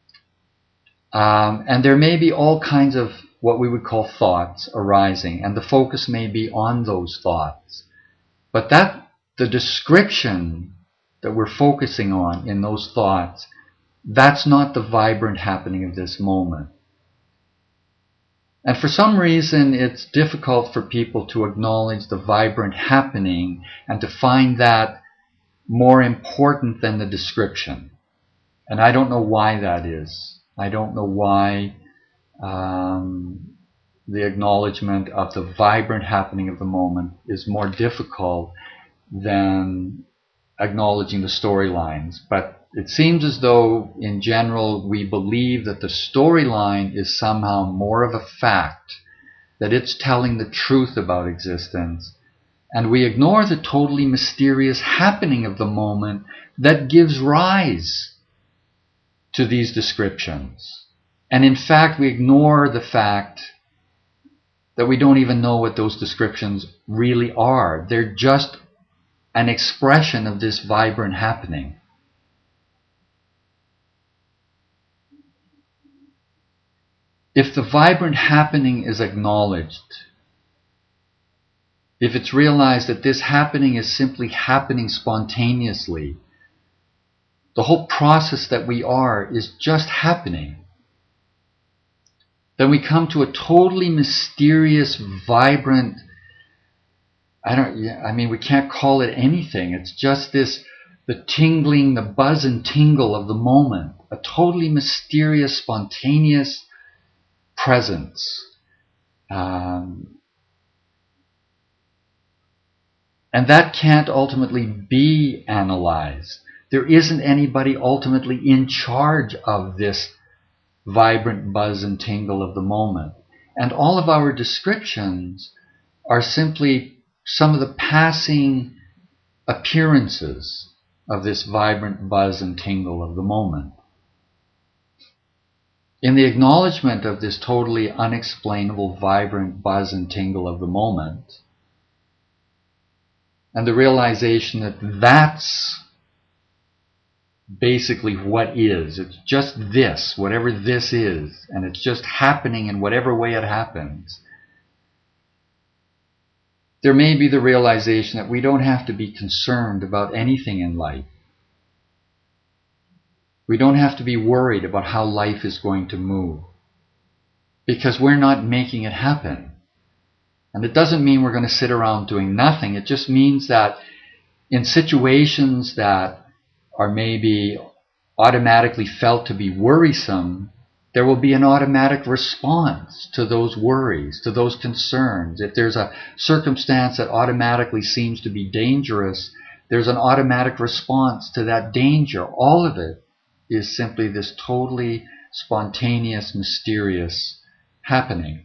Speaker 1: um, and there may be all kinds of what we would call thoughts arising, and the focus may be on those thoughts. But that, the description that we're focusing on in those thoughts, that's not the vibrant happening of this moment. And for some reason, it's difficult for people to acknowledge the vibrant happening and to find that more important than the description. And I don't know why that is. I don't know why um, the acknowledgement of the vibrant happening of the moment is more difficult than acknowledging the storylines. But it seems as though, in general, we believe that the storyline is somehow more of a fact, that it's telling the truth about existence, and we ignore the totally mysterious happening of the moment that gives rise to these descriptions. And in fact, we ignore the fact that we don't even know what those descriptions really are. They're just an expression of this vibrant happening. If the vibrant happening is acknowledged, if it's realized that this happening is simply happening spontaneously, the whole process that we are is just happening, then we come to a totally mysterious, vibrant, I don't, I mean, we can't call it anything. It's just this, the tingling, the buzz and tingle of the moment, a totally mysterious, spontaneous presence. Um, and that can't ultimately be analyzed. There isn't anybody ultimately in charge of this vibrant buzz and tingle of the moment. And all of our descriptions are simply some of the passing appearances of this vibrant buzz and tingle of the moment. In the acknowledgement of this totally unexplainable, vibrant buzz and tingle of the moment, and the realization that that's basically what is, it's just this, whatever this is, and it's just happening in whatever way it happens, there may be the realization that we don't have to be concerned about anything in life. We don't have to be worried about how life is going to move, because we're not making it happen. And it doesn't mean we're going to sit around doing nothing. It just means that in situations that are maybe automatically felt to be worrisome, there will be an automatic response to those worries, to those concerns. If there's a circumstance that automatically seems to be dangerous, there's an automatic response to that danger. All of it is simply this totally spontaneous, mysterious happening.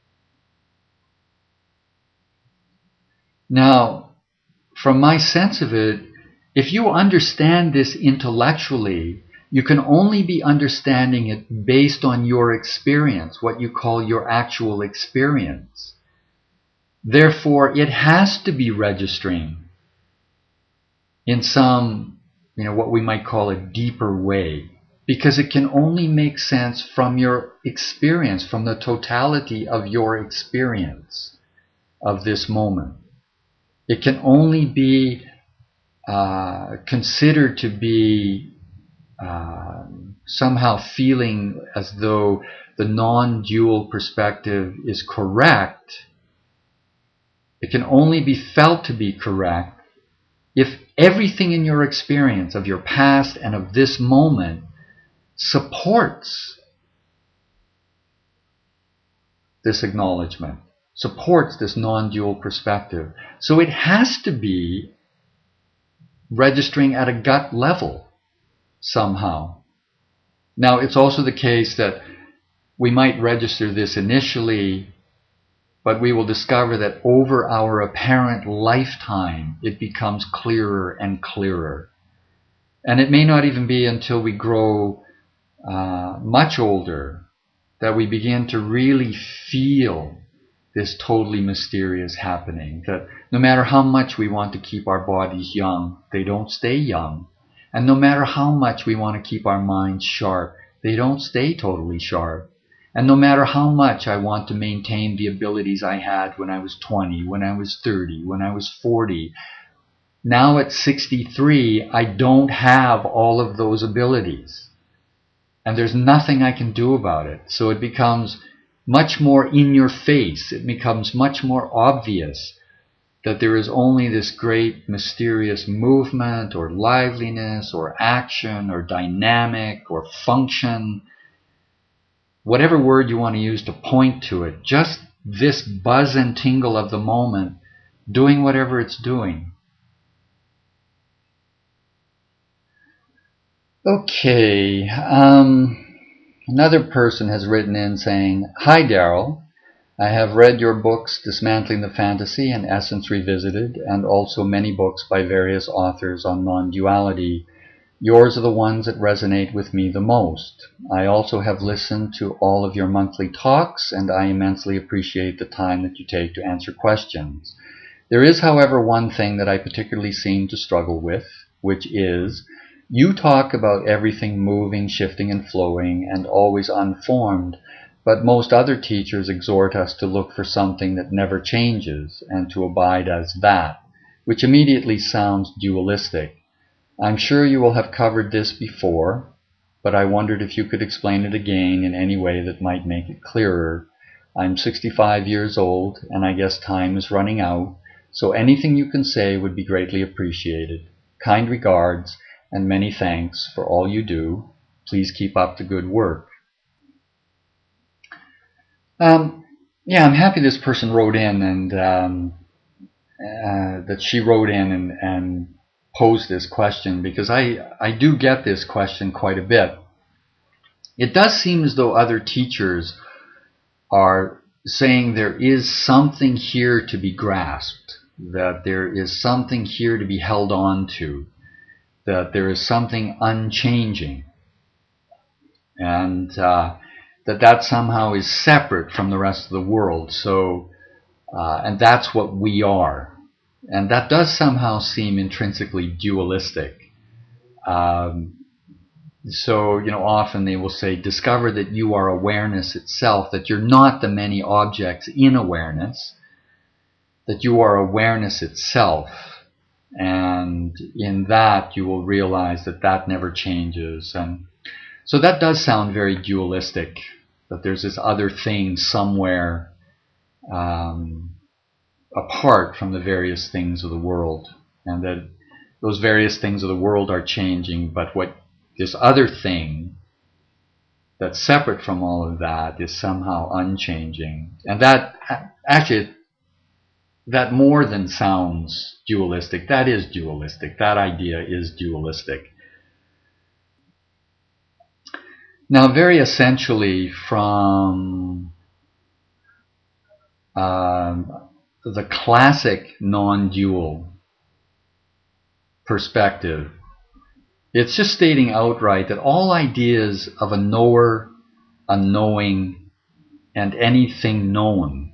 Speaker 1: Now, from my sense of it, if you understand this intellectually, you can only be understanding it based on your experience, what you call your actual experience. Therefore, it has to be registering in some, you know, what we might call a deeper way. because it can only make sense from your experience, from the totality of your experience of this moment. It can only be uh, considered to be uh, somehow feeling as though the non-dual perspective is correct. It can only be felt to be correct if everything in your experience of your past and of this moment supports this acknowledgement, supports this non-dual perspective. So it has to be registering at a gut level somehow. Now, it's also the case that we might register this initially, but we will discover that over our apparent lifetime, it becomes clearer and clearer. And it may not even be until we grow uh, much older that we begin to really feel this totally mysterious happening, that no matter how much we want to keep our bodies young, they don't stay young. And no matter how much we want to keep our minds sharp, they don't stay totally sharp. And no matter how much I want to maintain the abilities I had when I was twenty, when I was thirty, when I was forty, now at sixty-three, I don't have all of those abilities. And there's nothing I can do about it. So it becomes much more in your face. It becomes much more obvious that there is only this great mysterious movement or liveliness or action or dynamic or function, whatever word you want to use to point to it, just this buzz and tingle of the moment doing whatever it's doing. Okay, um, another person has written in saying, "Hi Daryl, I have read your books Dismantling the Fantasy and Essence Revisited, and also many books by various authors on non-duality. Yours are the ones that resonate with me the most. I also have listened to all of your monthly talks, and I immensely appreciate the time that you take to answer questions. There is, however, one thing that I particularly seem to struggle with, which is, you talk about everything moving, shifting, and flowing, and always unformed, but most other teachers exhort us to look for something that never changes and to abide as that, which immediately sounds dualistic. I'm sure you will have covered this before, but I wondered if you could explain it again in any way that might make it clearer. I'm sixty-five years old, and I guess time is running out, so anything you can say would be greatly appreciated. Kind regards, and many thanks for all you do. Please keep up the good work." Um, yeah, I'm happy this person wrote in and um, uh, that she wrote in and, and posed this question, because I, I do get this question quite a bit. It does seem as though other teachers are saying there is something here to be grasped, that there is something here to be held on to, that there is something unchanging, and uh, that that somehow is separate from the rest of the world. So, uh, and that's what we are. And that does somehow seem intrinsically dualistic. Um, so, you know, often they will say, discover that you are awareness itself, that you're not the many objects in awareness, that you are awareness itself. And in that you will realize that that never changes. And so that does sound very dualistic, that there's this other thing somewhere um, apart from the various things of the world, and that those various things of the world are changing, but what this other thing that's separate from all of that is somehow unchanging. And that actually, that more than sounds dualistic. That is dualistic. That idea is dualistic. Now, very essentially, from um, the classic non-dual perspective, it's just stating outright that all ideas of a knower, a knowing, and anything known,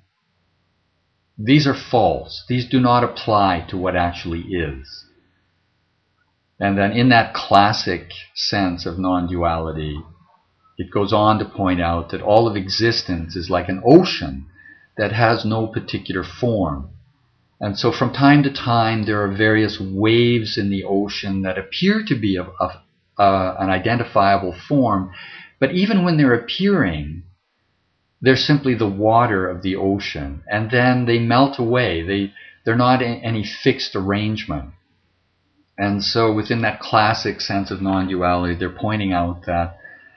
Speaker 1: these are false. These do not apply to what actually is. And then in that classic sense of non-duality, it goes on to point out that all of existence is like an ocean that has no particular form. And so from time to time, there are various waves in the ocean that appear to be of, of uh, an identifiable form. But even when they're appearing, they're simply the water of the ocean. And then they melt away. They, they're not in any fixed arrangement. And so within that classic sense of non-duality, they're pointing out that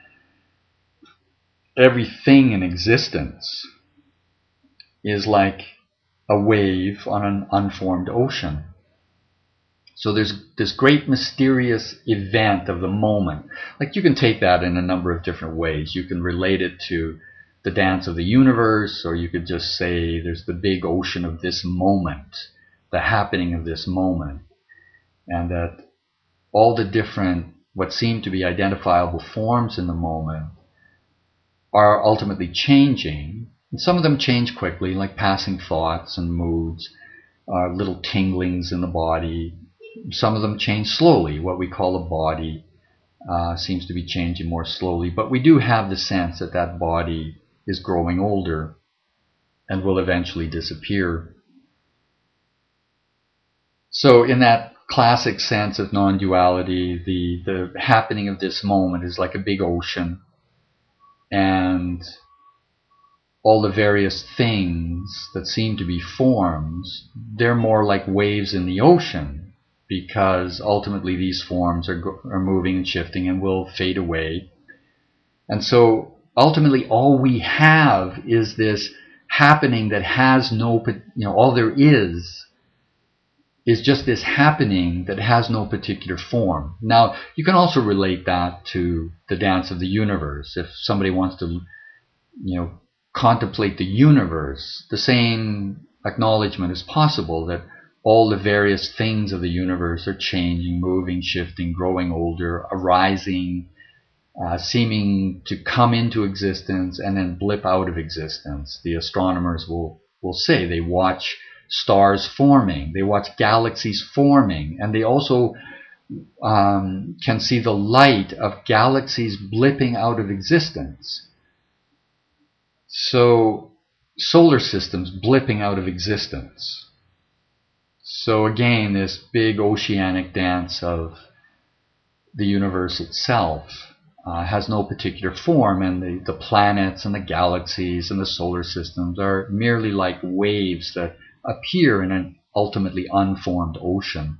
Speaker 1: everything in existence is like a wave on an unformed ocean. So there's this great mysterious event of the moment. Like you can take that in a number of different ways. You can relate it to the dance of the universe, or you could just say there's the big ocean of this moment, the happening of this moment. And that all the different, what seem to be identifiable forms in the moment are ultimately changing. And some of them change quickly, like passing thoughts and moods, uh, little tinglings in the body. Some of them change slowly. What we call a body uh, seems to be changing more slowly. But we do have the sense that that body is growing older and will eventually disappear. So in that classic sense of non-duality, the, the happening of this moment is like a big ocean, and all the various things that seem to be forms, they're more like waves in the ocean, because ultimately these forms are, are moving and shifting and will fade away. And so ultimately all we have is this happening that has no, you know, all there is is just this happening that has no particular form. Now, you can also relate that to the dance of the universe. If somebody wants to, you know, contemplate the universe, the same acknowledgement is possible that all the various things of the universe are changing, moving, shifting, growing older, arising, uh, seeming to come into existence and then blip out of existence. The astronomers will, will say they watch stars forming, they watch galaxies forming, and they also um, can see the light of galaxies blipping out of existence. So solar systems blipping out of existence. So again, this big oceanic dance of the universe itself uh, has no particular form, and the, the planets and the galaxies and the solar systems are merely like waves that appear in an ultimately unformed ocean.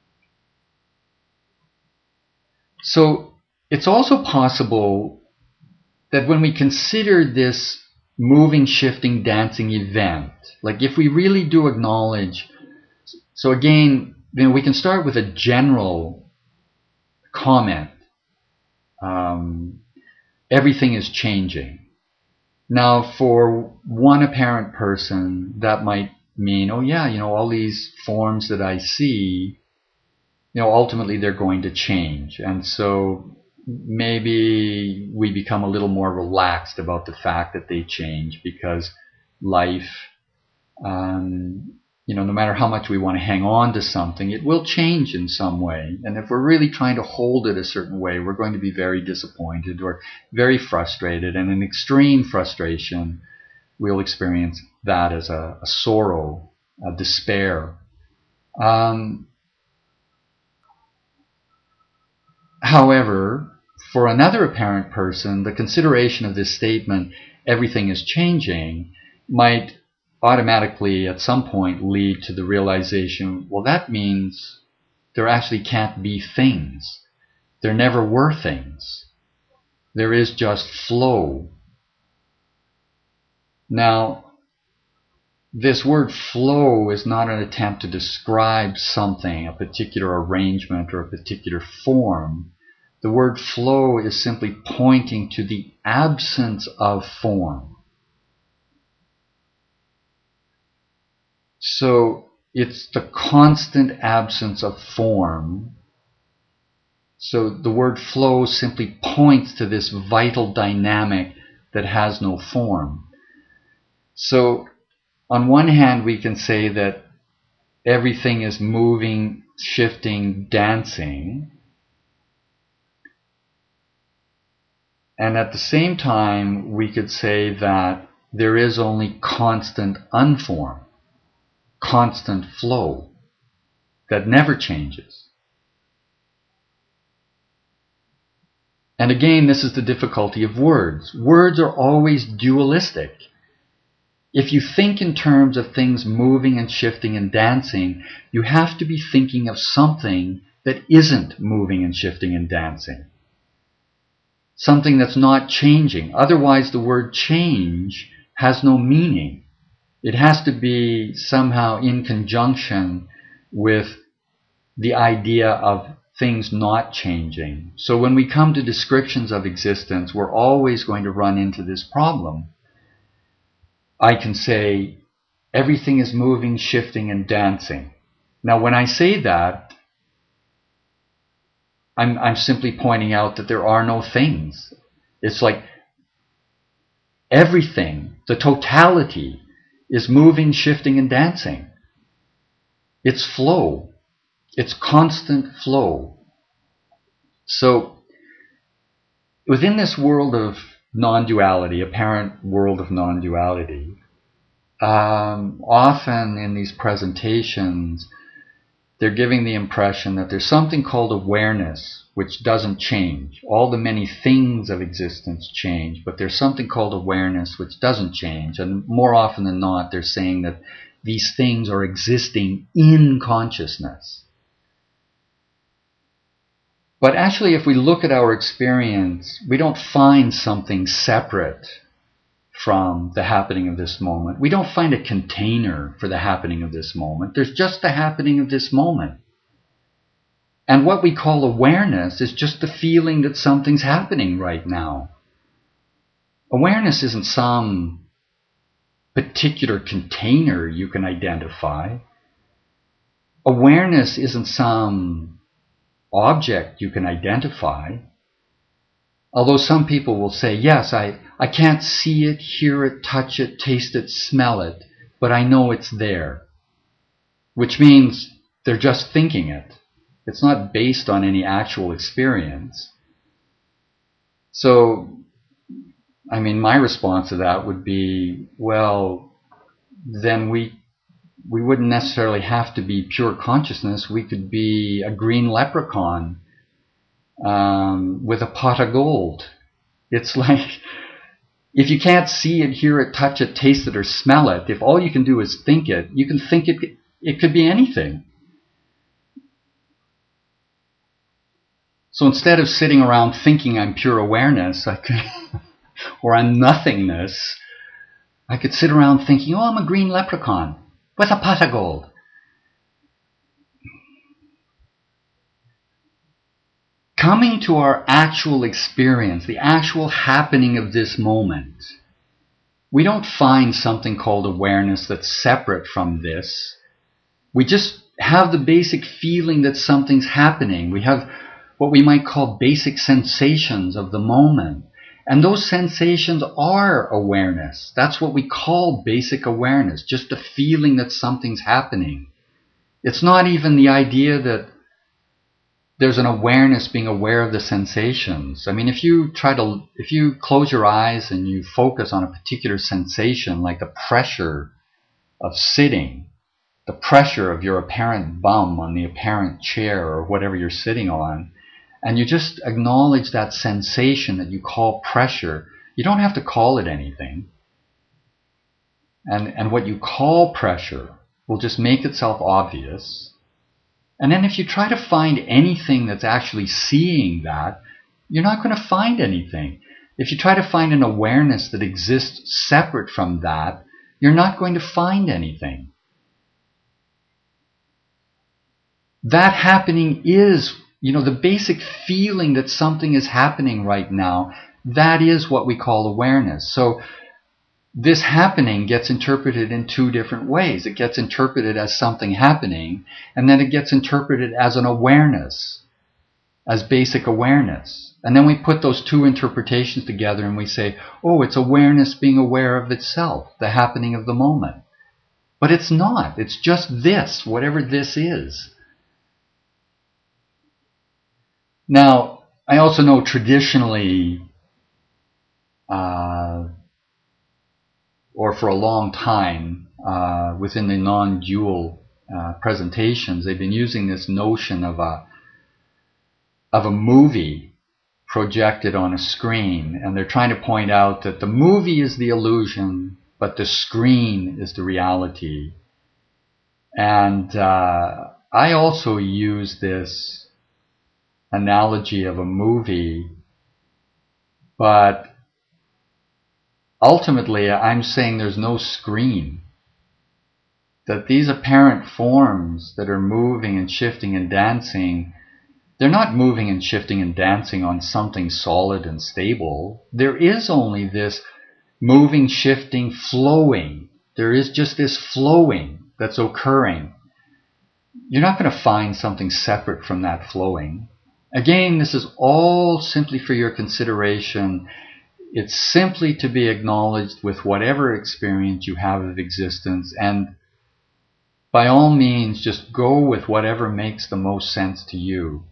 Speaker 1: So it's also possible that when we consider this moving, shifting, dancing event, like if we really do acknowledge, so again, you know, we can start with a general comment. Um, everything is changing. Now, for one apparent person, that might mean, oh yeah, you know, all these forms that I see, you know, ultimately they're going to change. And so maybe we become a little more relaxed about the fact that they change, because life, um, you know, no matter how much we want to hang on to something, it will change in some way. And if we're really trying to hold it a certain way, we're going to be very disappointed or very frustrated. And in extreme frustration, we'll experience that as a, a sorrow, a despair. Um, however, for another apparent person, the consideration of this statement, everything is changing, might automatically at some point lead to the realization, well, that means there actually can't be things. There never were things. There is just flow. Now, this word flow is not an attempt to describe something, a particular arrangement or a particular form. The word flow is simply pointing to the absence of form. So it's the constant absence of form. So the word flow simply points to this vital dynamic that has no form. So on one hand, we can say that everything is moving, shifting, dancing. And at the same time, we could say that there is only constant unform, constant flow that never changes. And again, this is the difficulty of words. Words are always dualistic. If you think in terms of things moving and shifting and dancing, you have to be thinking of something that isn't moving and shifting and dancing. Something that's not changing. Otherwise, the word change has no meaning. It has to be somehow in conjunction with the idea of things not changing. So when we come to descriptions of existence, we're always going to run into this problem. I can say, everything is moving, shifting, and dancing. Now, when I say that, I'm, I'm simply pointing out that there are no things. It's like everything, the totality, is moving, shifting, and dancing. It's flow. It's constant flow. So, within this world of non-duality, apparent world of non-duality, um, often in these presentations, they're giving the impression that there's something called awareness which doesn't change. All the many things of existence change, but there's something called awareness which doesn't change. And more often than not, they're saying that these things are existing in consciousness. But actually, if we look at our experience, we don't find something separate from the happening of this moment. We don't find a container for the happening of this moment. There's just the happening of this moment. And what we call awareness is just the feeling that something's happening right now. Awareness isn't some particular container you can identify. Awareness isn't some object you can identify. Although some people will say, yes, I, I can't see it, hear it, touch it, taste it, smell it, but I know it's there. Which means they're just thinking it. It's not based on any actual experience. So, I mean, my response to that would be, well, then we we wouldn't necessarily have to be pure consciousness. We could be a green leprechaun um, with a pot of gold. It's like, if you can't see it, hear it, touch it, taste it, or smell it, if all you can do is think it, you can think it, it could be anything. So instead of sitting around thinking I'm pure awareness, I could, or I'm nothingness, I could sit around thinking, oh, I'm a green leprechaun with a pot of gold. Coming to our actual experience, the actual happening of this moment, we don't find something called awareness that's separate from this. We just have the basic feeling that something's happening. We have what we might call basic sensations of the moment. And those sensations are awareness. That's what we call basic awareness, just a feeling that something's happening. It's not even the idea that there's an awareness being aware of the sensations. I mean, if you try to, if you close your eyes and you focus on a particular sensation, like the pressure of sitting, the pressure of your apparent bum on the apparent chair or whatever you're sitting on, and you just acknowledge that sensation that you call pressure, you don't have to call it anything. And, and what you call pressure will just make itself obvious. And then if you try to find anything that's actually seeing that, you're not going to find anything. If you try to find an awareness that exists separate from that, you're not going to find anything. That happening is, you know, the basic feeling that something is happening right now, that is what we call awareness. So this happening gets interpreted in two different ways. It gets interpreted as something happening, and then it gets interpreted as an awareness, as basic awareness. And then we put those two interpretations together and we say, oh, it's awareness being aware of itself, the happening of the moment. But it's not. It's just this, whatever this is. Now, I also know traditionally, uh, or for a long time, uh, within the non-dual uh, presentations, they've been using this notion of a of a movie projected on a screen, and they're trying to point out that the movie is the illusion, but the screen is the reality. And uh, I also use this analogy of a movie, but ultimately I'm saying there's no screen. That these apparent forms that are moving and shifting and dancing, they're not moving and shifting and dancing on something solid and stable. There is only this moving, shifting, flowing. There is just this flowing that's occurring. You're not going to find something separate from that flowing. Again, this is all simply for your consideration. It's simply to be acknowledged with whatever experience you have of existence, and by all means, just go with whatever makes the most sense to you.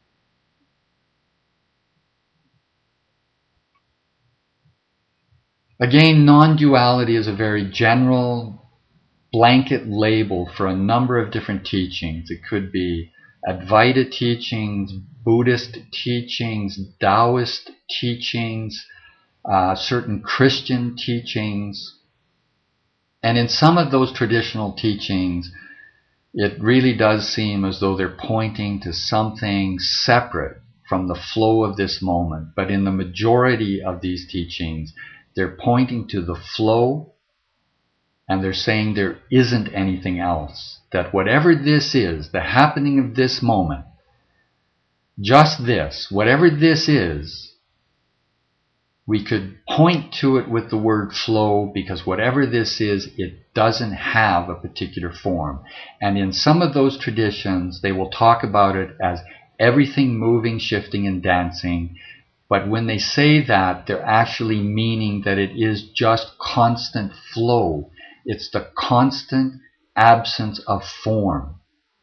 Speaker 1: Again, non-duality is a very general blanket label for a number of different teachings. It could be Advaita teachings, Buddhist teachings, Taoist teachings, uh, certain Christian teachings. And in some of those traditional teachings, it really does seem as though they're pointing to something separate from the flow of this moment. But in the majority of these teachings, they're pointing to the flow, and they're saying there isn't anything else. That whatever this is, the happening of this moment, just this, whatever this is, we could point to it with the word flow, because whatever this is, it doesn't have a particular form. And in some of those traditions, they will talk about it as everything moving, shifting, and dancing. But when they say that, they're actually meaning that it is just constant flow. It's the constant absence of form.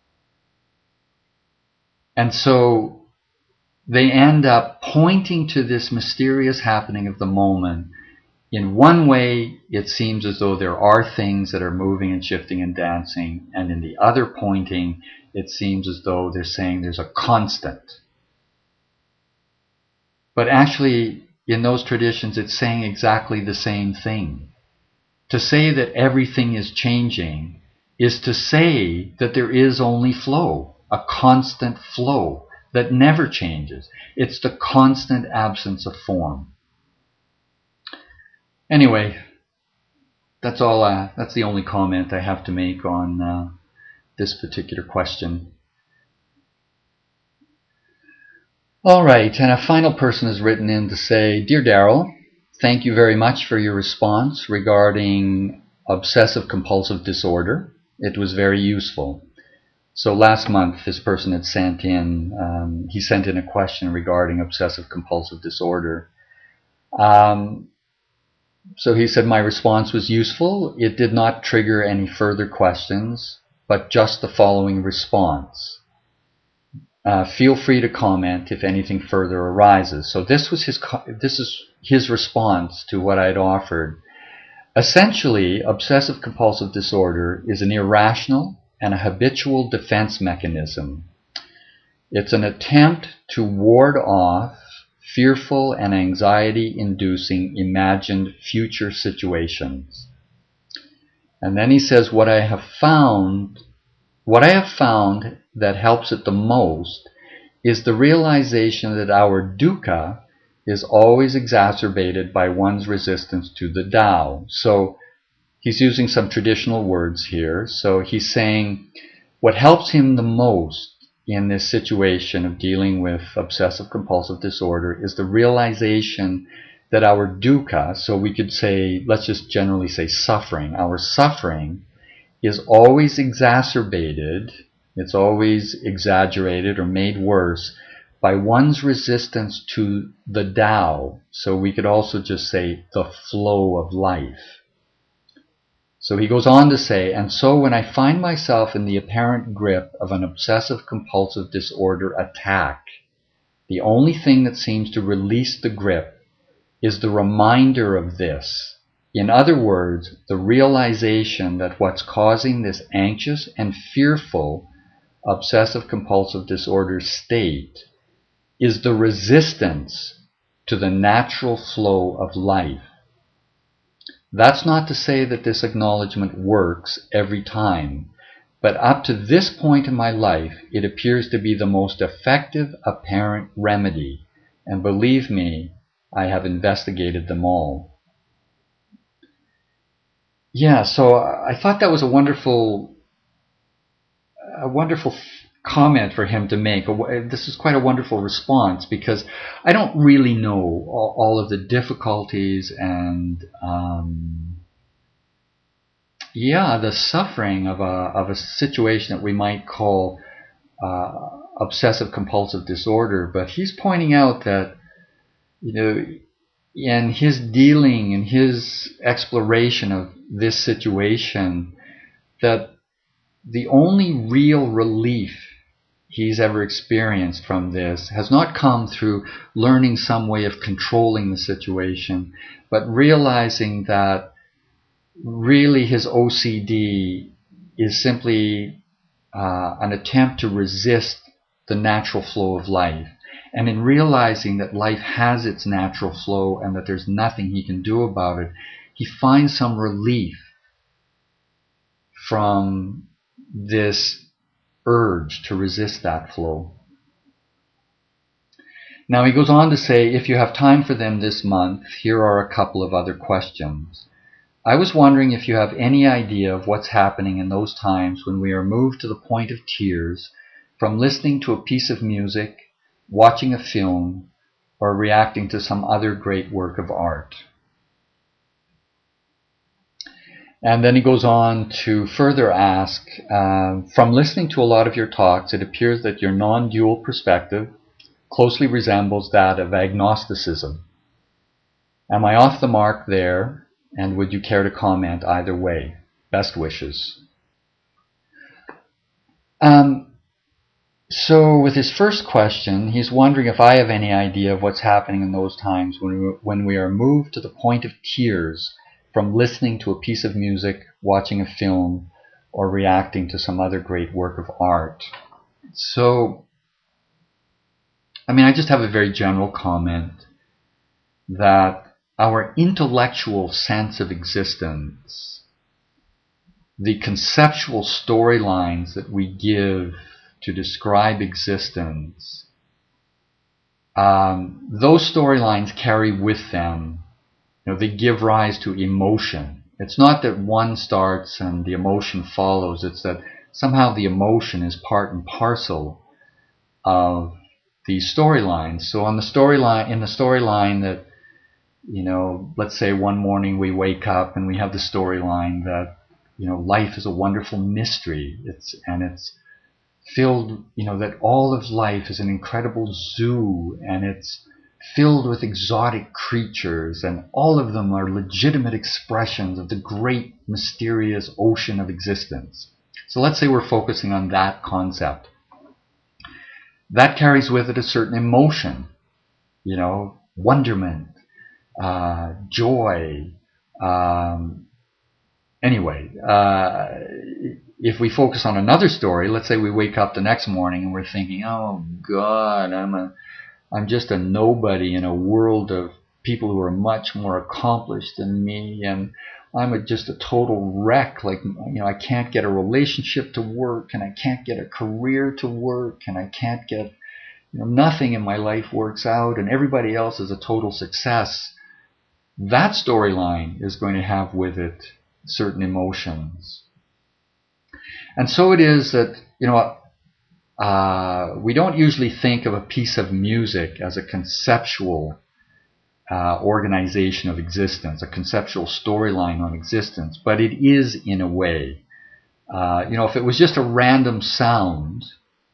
Speaker 1: And so they end up pointing to this mysterious happening of the moment. In one way, it seems as though there are things that are moving and shifting and dancing, and in the other pointing, it seems as though they're saying there's a constant. But actually, in those traditions, it's saying exactly the same thing. To say that everything is changing is to say that there is only flow, a constant flow that never changes. It's the constant absence of form. Anyway, that's all. Uh, that's the only comment I have to make on uh, this particular question. All right, and a final person has written in to say, Dear Daryl, thank you very much for your response regarding obsessive compulsive disorder. It was very useful. So last month, this person had sent in, um, he sent in a question regarding obsessive compulsive disorder. Um, so he said, my response was useful. It did not trigger any further questions, but just the following response. Uh, feel free to comment if anything further arises. So this was his, this is his response to what I'd offered. Essentially, obsessive compulsive disorder is an irrational and a habitual defense mechanism. It's an attempt to ward off fearful and anxiety-inducing imagined future situations. And then he says, what I have found, what I have found that helps it the most is the realization that our dukkha is always exacerbated by one's resistance to the Tao. So he's using some traditional words here. So he's saying what helps him the most in this situation of dealing with obsessive compulsive disorder is the realization that our dukkha, so we could say, let's just generally say suffering, our suffering is always exacerbated, it's always exaggerated or made worse by one's resistance to the Tao. So we could also just say the flow of life. So he goes on to say, and so when I find myself in the apparent grip of an obsessive-compulsive disorder attack, the only thing that seems to release the grip is the reminder of this. In other words, the realization that what's causing this anxious and fearful obsessive-compulsive disorder state is the resistance to the natural flow of life. That's not to say that this acknowledgement works every time, but up to this point in my life, it appears to be the most effective apparent remedy, and believe me, I have investigated them all. Yeah, so I thought that was a wonderful, a wonderful comment for him to make. This is quite a wonderful response, because I don't really know all, all of the difficulties and um, yeah, the suffering of a of a situation that we might call uh, obsessive compulsive disorder. But he's pointing out that, you know, in his dealing, in his exploration of this situation, that the only real relief he's ever experienced from this has not come through learning some way of controlling the situation, but realizing that really his O C D is simply uh, an attempt to resist the natural flow of life. And in realizing that life has its natural flow and that there's nothing he can do about it, he finds some relief from this urge to resist that flow. Now he goes on to say, if you have time for them this month, here are a couple of other questions. I was wondering if you have any idea of what's happening in those times when we are moved to the point of tears from listening to a piece of music, watching a film, or reacting to some other great work of art. And then he goes on to further ask, uh, from listening to a lot of your talks, it appears that your non-dual perspective closely resembles that of agnosticism. Am I off the mark there? And would you care to comment either way? Best wishes. Um, so with his first question, he's wondering if I have any idea of what's happening in those times when we, when we are moved to the point of tears from listening to a piece of music, watching a film, or reacting to some other great work of art. So, I mean, I just have a very general comment that our intellectual sense of existence, the conceptual storylines that we give to describe existence, um, those storylines carry with them, you know, they give rise to emotion. It's not that one starts and the emotion follows. It's that somehow the emotion is part and parcel of these storylines. So on the storyline, in the storyline that, you know, let's say one morning we wake up and we have the storyline that, you know, life is a wonderful mystery. It's and it's filled, you know, that all of life is an incredible zoo, and it's filled with exotic creatures, and all of them are legitimate expressions of the great mysterious ocean of existence. So let's say we're focusing on that concept. That carries with it a certain emotion, you know, wonderment, uh, joy. Um, anyway, uh, if we focus on another story, let's say we wake up the next morning and we're thinking, oh God, I'm a I'm just a nobody in a world of people who are much more accomplished than me, and I'm a, just a total wreck. Like, you know, I can't get a relationship to work, and I can't get a career to work, and I can't get, you know, nothing in my life works out, and everybody else is a total success. That storyline is going to have with it certain emotions. And so it is that, you know, Uh, we don't usually think of a piece of music as a conceptual uh, organization of existence, a conceptual storyline on existence, but it is in a way. Uh, you know, if it was just a random sound,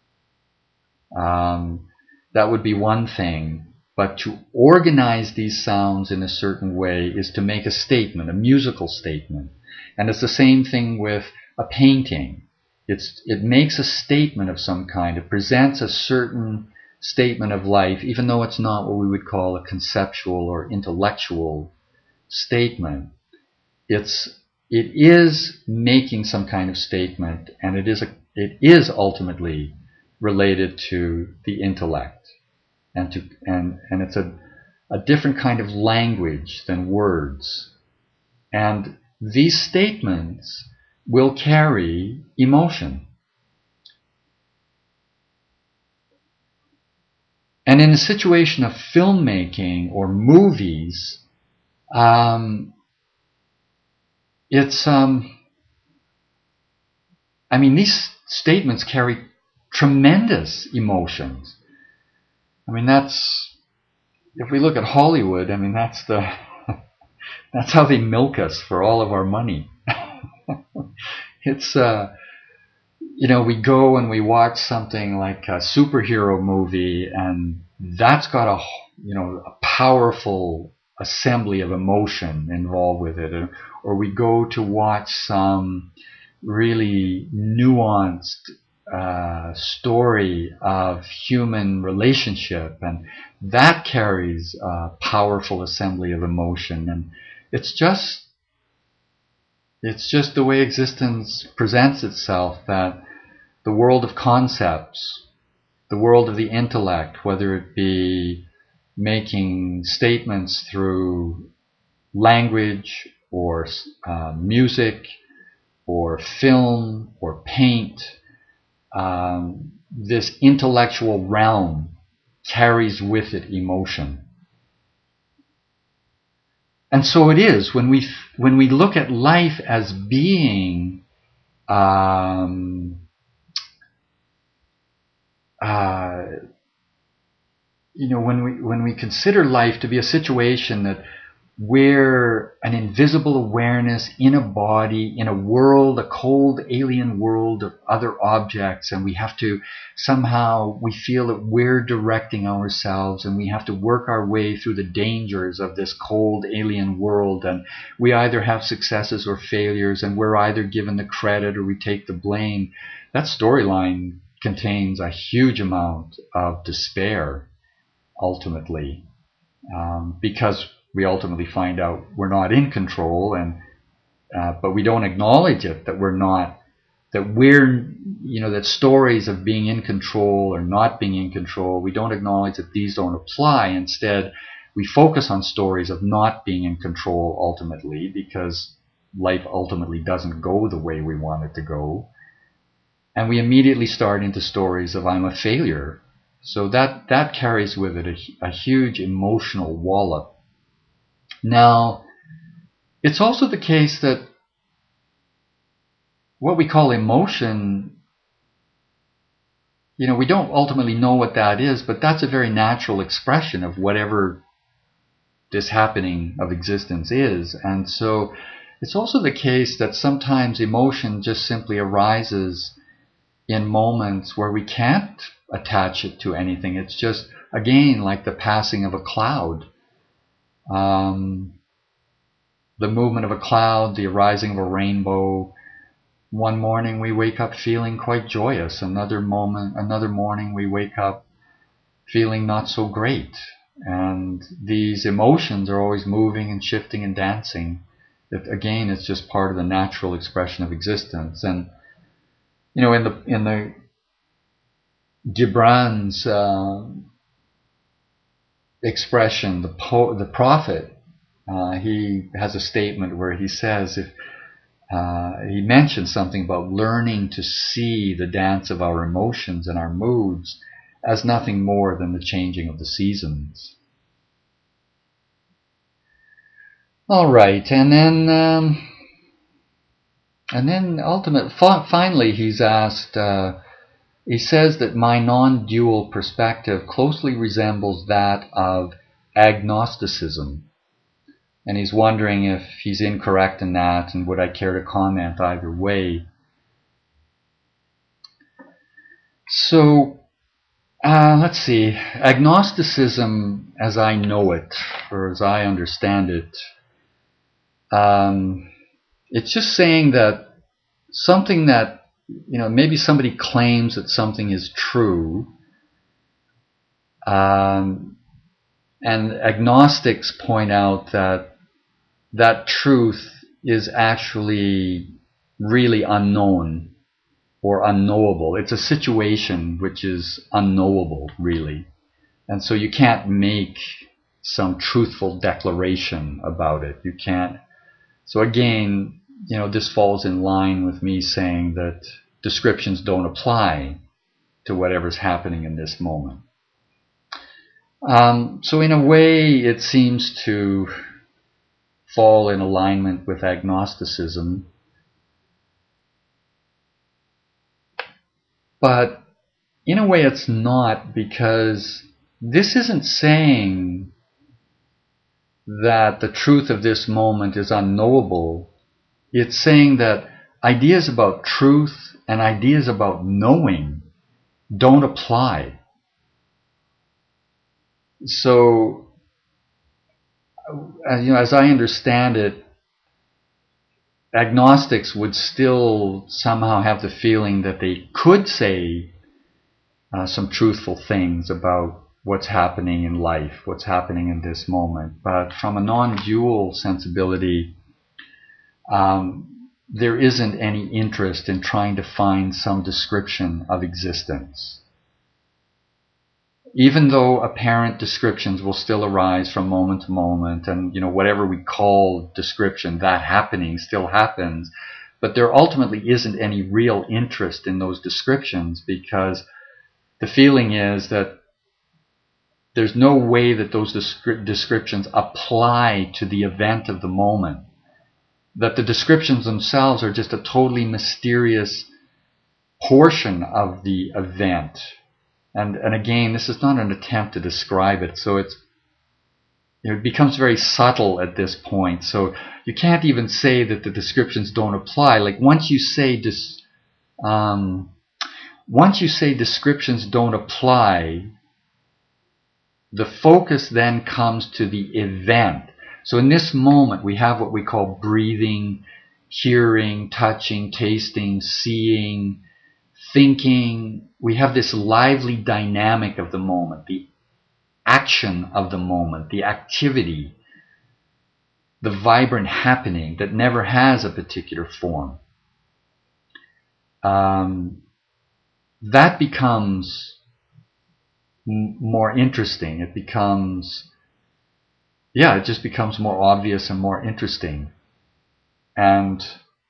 Speaker 1: um, that would be one thing. But to organize these sounds in a certain way is to make a statement, a musical statement. And it's the same thing with a painting. It's, it makes a statement of some kind. It presents a certain statement of life, even though it's not what we would call a conceptual or intellectual statement. It's, it is making some kind of statement, and it is, a, it is ultimately related to the intellect. And, to, and, and it's a, a different kind of language than words. And these statements will carry emotion. And in a situation of filmmaking or movies, um, it's, um, I mean, these statements carry tremendous emotions. I mean, that's, if we look at Hollywood, I mean, that's the, that's how they milk us for all of our money. It's, uh, you know, we go and we watch something like a superhero movie, and that's got a, you know, a powerful assembly of emotion involved with it. Or we go to watch some really nuanced uh, story of human relationship, and that carries a powerful assembly of emotion. And it's just, it's just the way existence presents itself, that the world of concepts, the world of the intellect, whether it be making statements through language or uh, music or film or paint, um, this intellectual realm carries with it emotion. And so it is when we when we look at life as being um, uh, you know, when we when we consider life to be a situation that we're an invisible awareness in a body, in a world, a cold alien world of other objects, and we have to somehow, we feel that we're directing ourselves, and we have to work our way through the dangers of this cold alien world, and we either have successes or failures, and we're either given the credit or we take the blame. That storyline contains a huge amount of despair, ultimately, um, because we ultimately find out we're not in control, and uh, but we don't acknowledge it, that we're not, that we're, you know, that stories of being in control or not being in control, we don't acknowledge that these don't apply. Instead, we focus on stories of not being in control ultimately, because life ultimately doesn't go the way we want it to go. And we immediately start into stories of I'm a failure. So that, that carries with it a, a huge emotional wallop. Now, it's also the case that what we call emotion, you know, we don't ultimately know what that is, but that's a very natural expression of whatever this happening of existence is. And so it's also the case that sometimes emotion just simply arises in moments where we can't attach it to anything. It's just, again, like the passing of a cloud. Um, the movement of a cloud, the arising of a rainbow. One morning we wake up feeling quite joyous. Another moment, another morning we wake up feeling not so great. And these emotions are always moving and shifting and dancing. It, again, it's just part of the natural expression of existence. And you know, in the in the Gibran's uh, expression, the po- the prophet, uh, he has a statement where he says, if uh, he mentions something about learning to see the dance of our emotions and our moods as nothing more than the changing of the seasons. All right, and then um, and then ultimate, finally, he's asked. Uh, He says that my non-dual perspective closely resembles that of agnosticism. And he's wondering if he's incorrect in that, and would I care to comment either way. So, uh, let's see. Agnosticism, as I know it, or as I understand it, um, It's just saying that something that, you know, maybe somebody claims that something is true, um, and agnostics point out that that truth is actually really unknown or unknowable. It's a situation which is unknowable, really. And so you can't make some truthful declaration about it. You can't. So again, you know, this falls in line with me saying that descriptions don't apply to whatever's happening in this moment. Um, so in a way, it seems to fall in alignment with agnosticism. But in a way, it's not, because this isn't saying that the truth of this moment is unknowable. It's saying that ideas about truth and ideas about knowing don't apply. So, you know, as I understand it, agnostics would still somehow have the feeling that they could say uh, some truthful things about what's happening in life, what's happening in this moment. But from a non-dual sensibility, um, there isn't any interest in trying to find some description of existence. Even though apparent descriptions will still arise from moment to moment, and you know, whatever we call description, that happening still happens, but there ultimately isn't any real interest in those descriptions, because the feeling is that there's no way that those descri- descriptions apply to the event of the moment, that the descriptions themselves are just a totally mysterious portion of the event. And, and again, this is not an attempt to describe it, so it's, you know, it becomes very subtle at this point. So you can't even say that the descriptions don't apply. Like once you say dis, um, once you say descriptions don't apply, the focus then comes to the event. So in this moment, we have what we call breathing, hearing, touching, tasting, seeing, thinking. We have this lively dynamic of the moment, the action of the moment, the activity, the vibrant happening that never has a particular form. Um, that becomes m- more interesting. It becomes, yeah, it just becomes more obvious and more interesting. And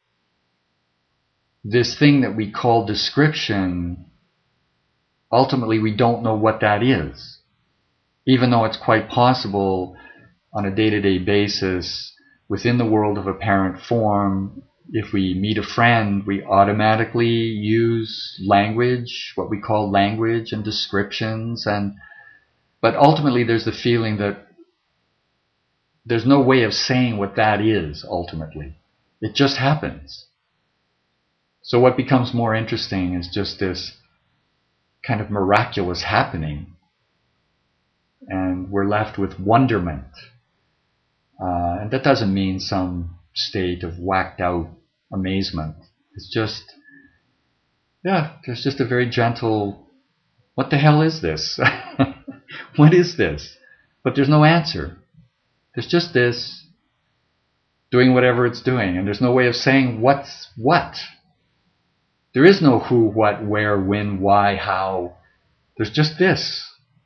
Speaker 1: this thing that we call description, ultimately we don't know what that is, even though it's quite possible on a day-to-day basis within the world of apparent form. If we meet a friend, we automatically use language, what we call language and descriptions, and but ultimately there's the feeling that there's no way of saying what that is ultimately. It just happens. So what becomes more interesting is just this kind of miraculous happening, and we're left with wonderment. Uh, and that doesn't mean some state of whacked out amazement. It's just, yeah, there's just a very gentle, what the hell is this? What is this? But there's no answer. There's just this doing whatever it's doing, and there's no way of saying what's what. There is no who, what, where, when, why, how. There's just this.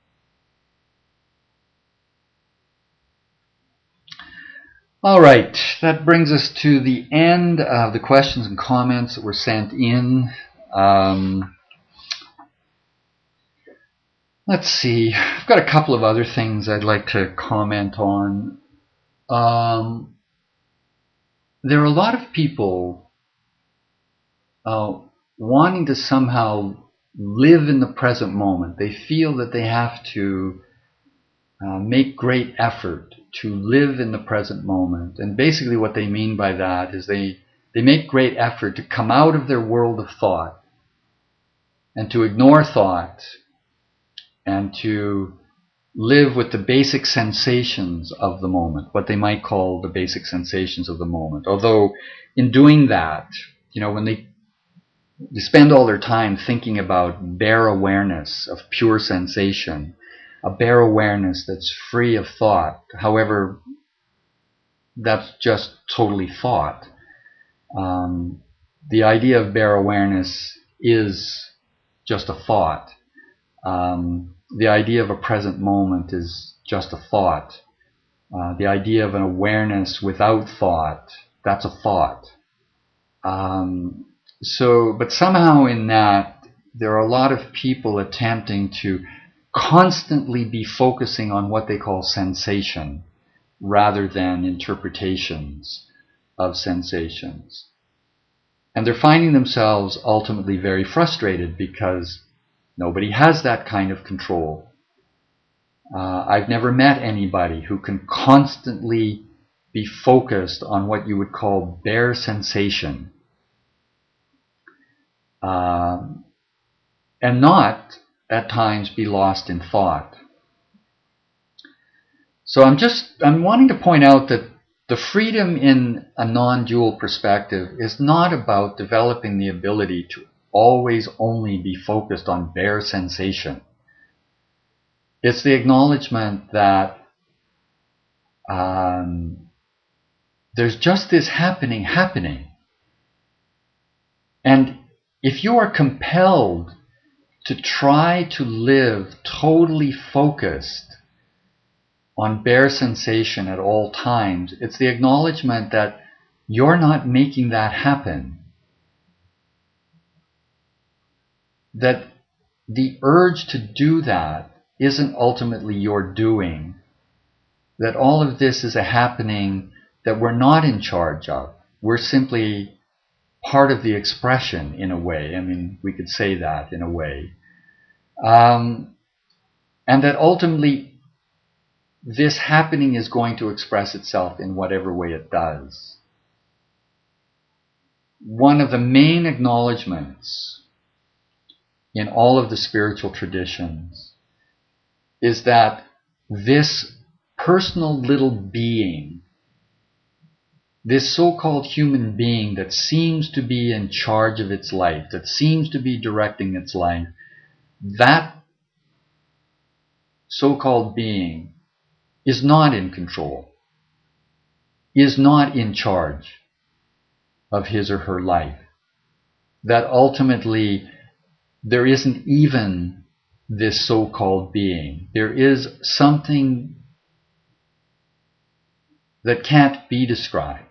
Speaker 1: All right, that brings us to the end of the questions and comments that were sent in. Um, let's see, I've got a couple of other things I'd like to comment on. Um, there are a lot of people uh, wanting to somehow live in the present moment. They feel that they have to uh, make great effort to live in the present moment. And basically what they mean by that is they, they make great effort to come out of their world of thought and to ignore thought and to live with the basic sensations of the moment, what they might call the basic sensations of the moment. Although in doing that, you know, when they, they spend all their time thinking about bare awareness of pure sensation, a bare awareness that's free of thought, however, that's just totally thought. Um, the idea of bare awareness is just a thought. Um, the idea of a present moment is just a thought. Uh, the idea of an awareness without thought, that's a thought. Um, so, but somehow in that, there are a lot of people attempting to constantly be focusing on what they call sensation rather than interpretations of sensations. And they're finding themselves ultimately very frustrated because nobody has that kind of control. Uh, I've never met anybody who can constantly be focused on what you would call bare sensation, uh, and not at times be lost in thought. So I'm just, I'm wanting to point out that the freedom in a non-dual perspective is not about developing the ability to always only be focused on bare sensation. It's the acknowledgement that um, there's just this happening, happening. And if you are compelled to try to live totally focused on bare sensation at all times, it's the acknowledgement that you're not making that happen. That the urge to do that isn't ultimately your doing. That all of this is a happening that we're not in charge of. We're simply part of the expression in a way. I mean, we could say that in a way. Um, and that ultimately this happening is going to express itself in whatever way it does. One of the main acknowledgements in all of the spiritual traditions is that this personal little being, this so-called human being that seems to be in charge of its life, that seems to be directing its life, that so-called being is not in control, is not in charge of his or her life. That ultimately there isn't even this so-called being. There is something that can't be described.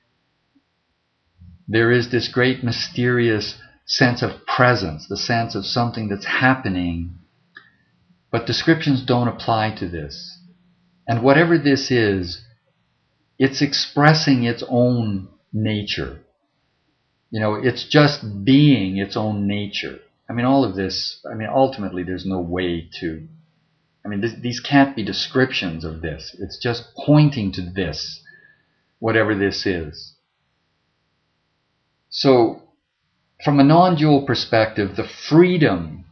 Speaker 1: There is this great mysterious sense of presence, the sense of something that's happening, but descriptions don't apply to this. And whatever this is, it's expressing its own nature. You know, it's just being its own nature. I mean, all of this, I mean, ultimately there's no way to, I mean, this, these can't be descriptions of this. It's just pointing to this, whatever this is. So, from a non-dual perspective, the freedom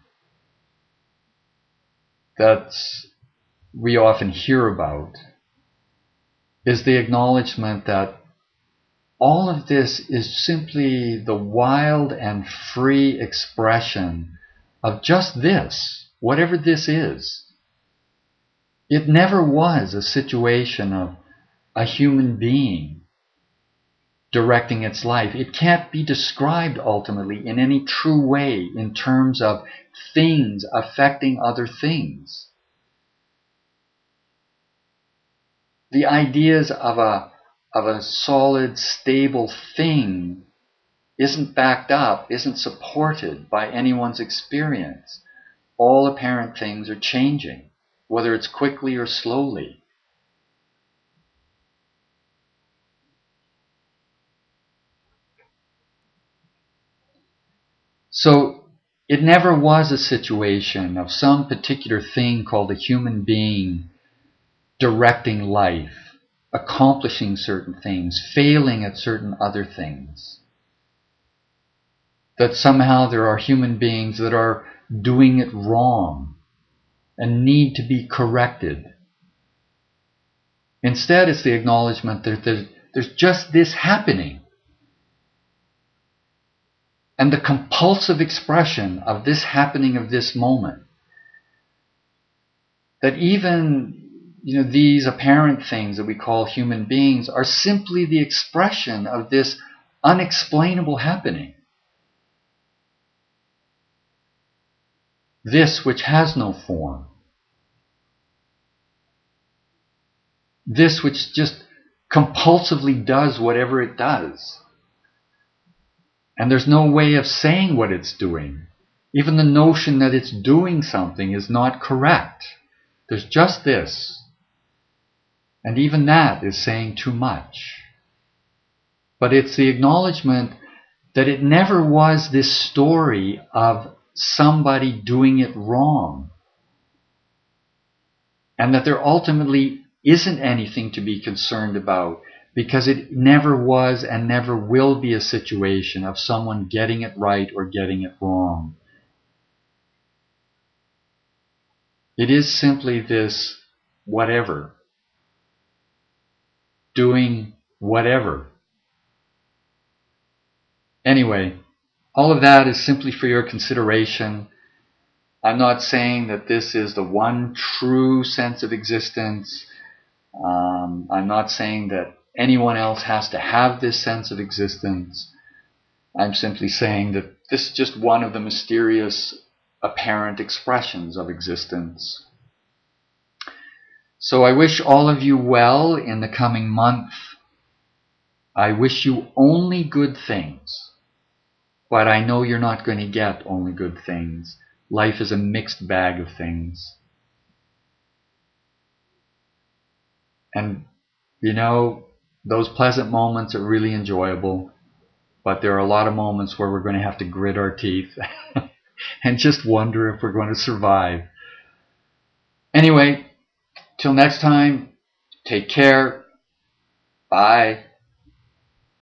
Speaker 1: that's we often hear about is the acknowledgement that all of this is simply the wild and free expression of just this, whatever this is. It never was a situation of a human being directing its life. It can't be described ultimately in any true way in terms of things affecting other things. The ideas of a of a solid, stable thing isn't backed up, isn't supported by anyone's experience. All apparent things are changing, whether it's quickly or slowly. So it never was a situation of some particular thing called a human being directing life, accomplishing certain things, failing at certain other things. That somehow there are human beings that are doing it wrong. and need to be corrected. Instead, it's the acknowledgement that there's, there's just this happening. And the compulsive expression of this happening of this moment. That even, you know, these apparent things that we call human beings are simply the expression of this unexplainable happening. This which has no form. This which just compulsively does whatever it does. And there's no way of saying what it's doing. Even the notion that it's doing something is not correct. There's just this. And even that is saying too much. But it's the acknowledgement that it never was this story of somebody doing it wrong. And that there ultimately isn't anything to be concerned about, because it never was and never will be a situation of someone getting it right or getting it wrong. It is simply this whatever. Doing whatever. Anyway, all of that is simply for your consideration. I'm not saying that this is the one true sense of existence. Um, I'm not saying that anyone else has to have this sense of existence. I'm simply saying that this is just one of the mysterious apparent expressions of existence. So I wish all of you well in the coming month. I wish you only good things. But I know you're not going to get only good things. Life is a mixed bag of things. And, you know, those pleasant moments are really enjoyable. But there are a lot of moments where we're going to have to grit our teeth and just wonder if we're going to survive. Anyway, till next time, take care. Bye.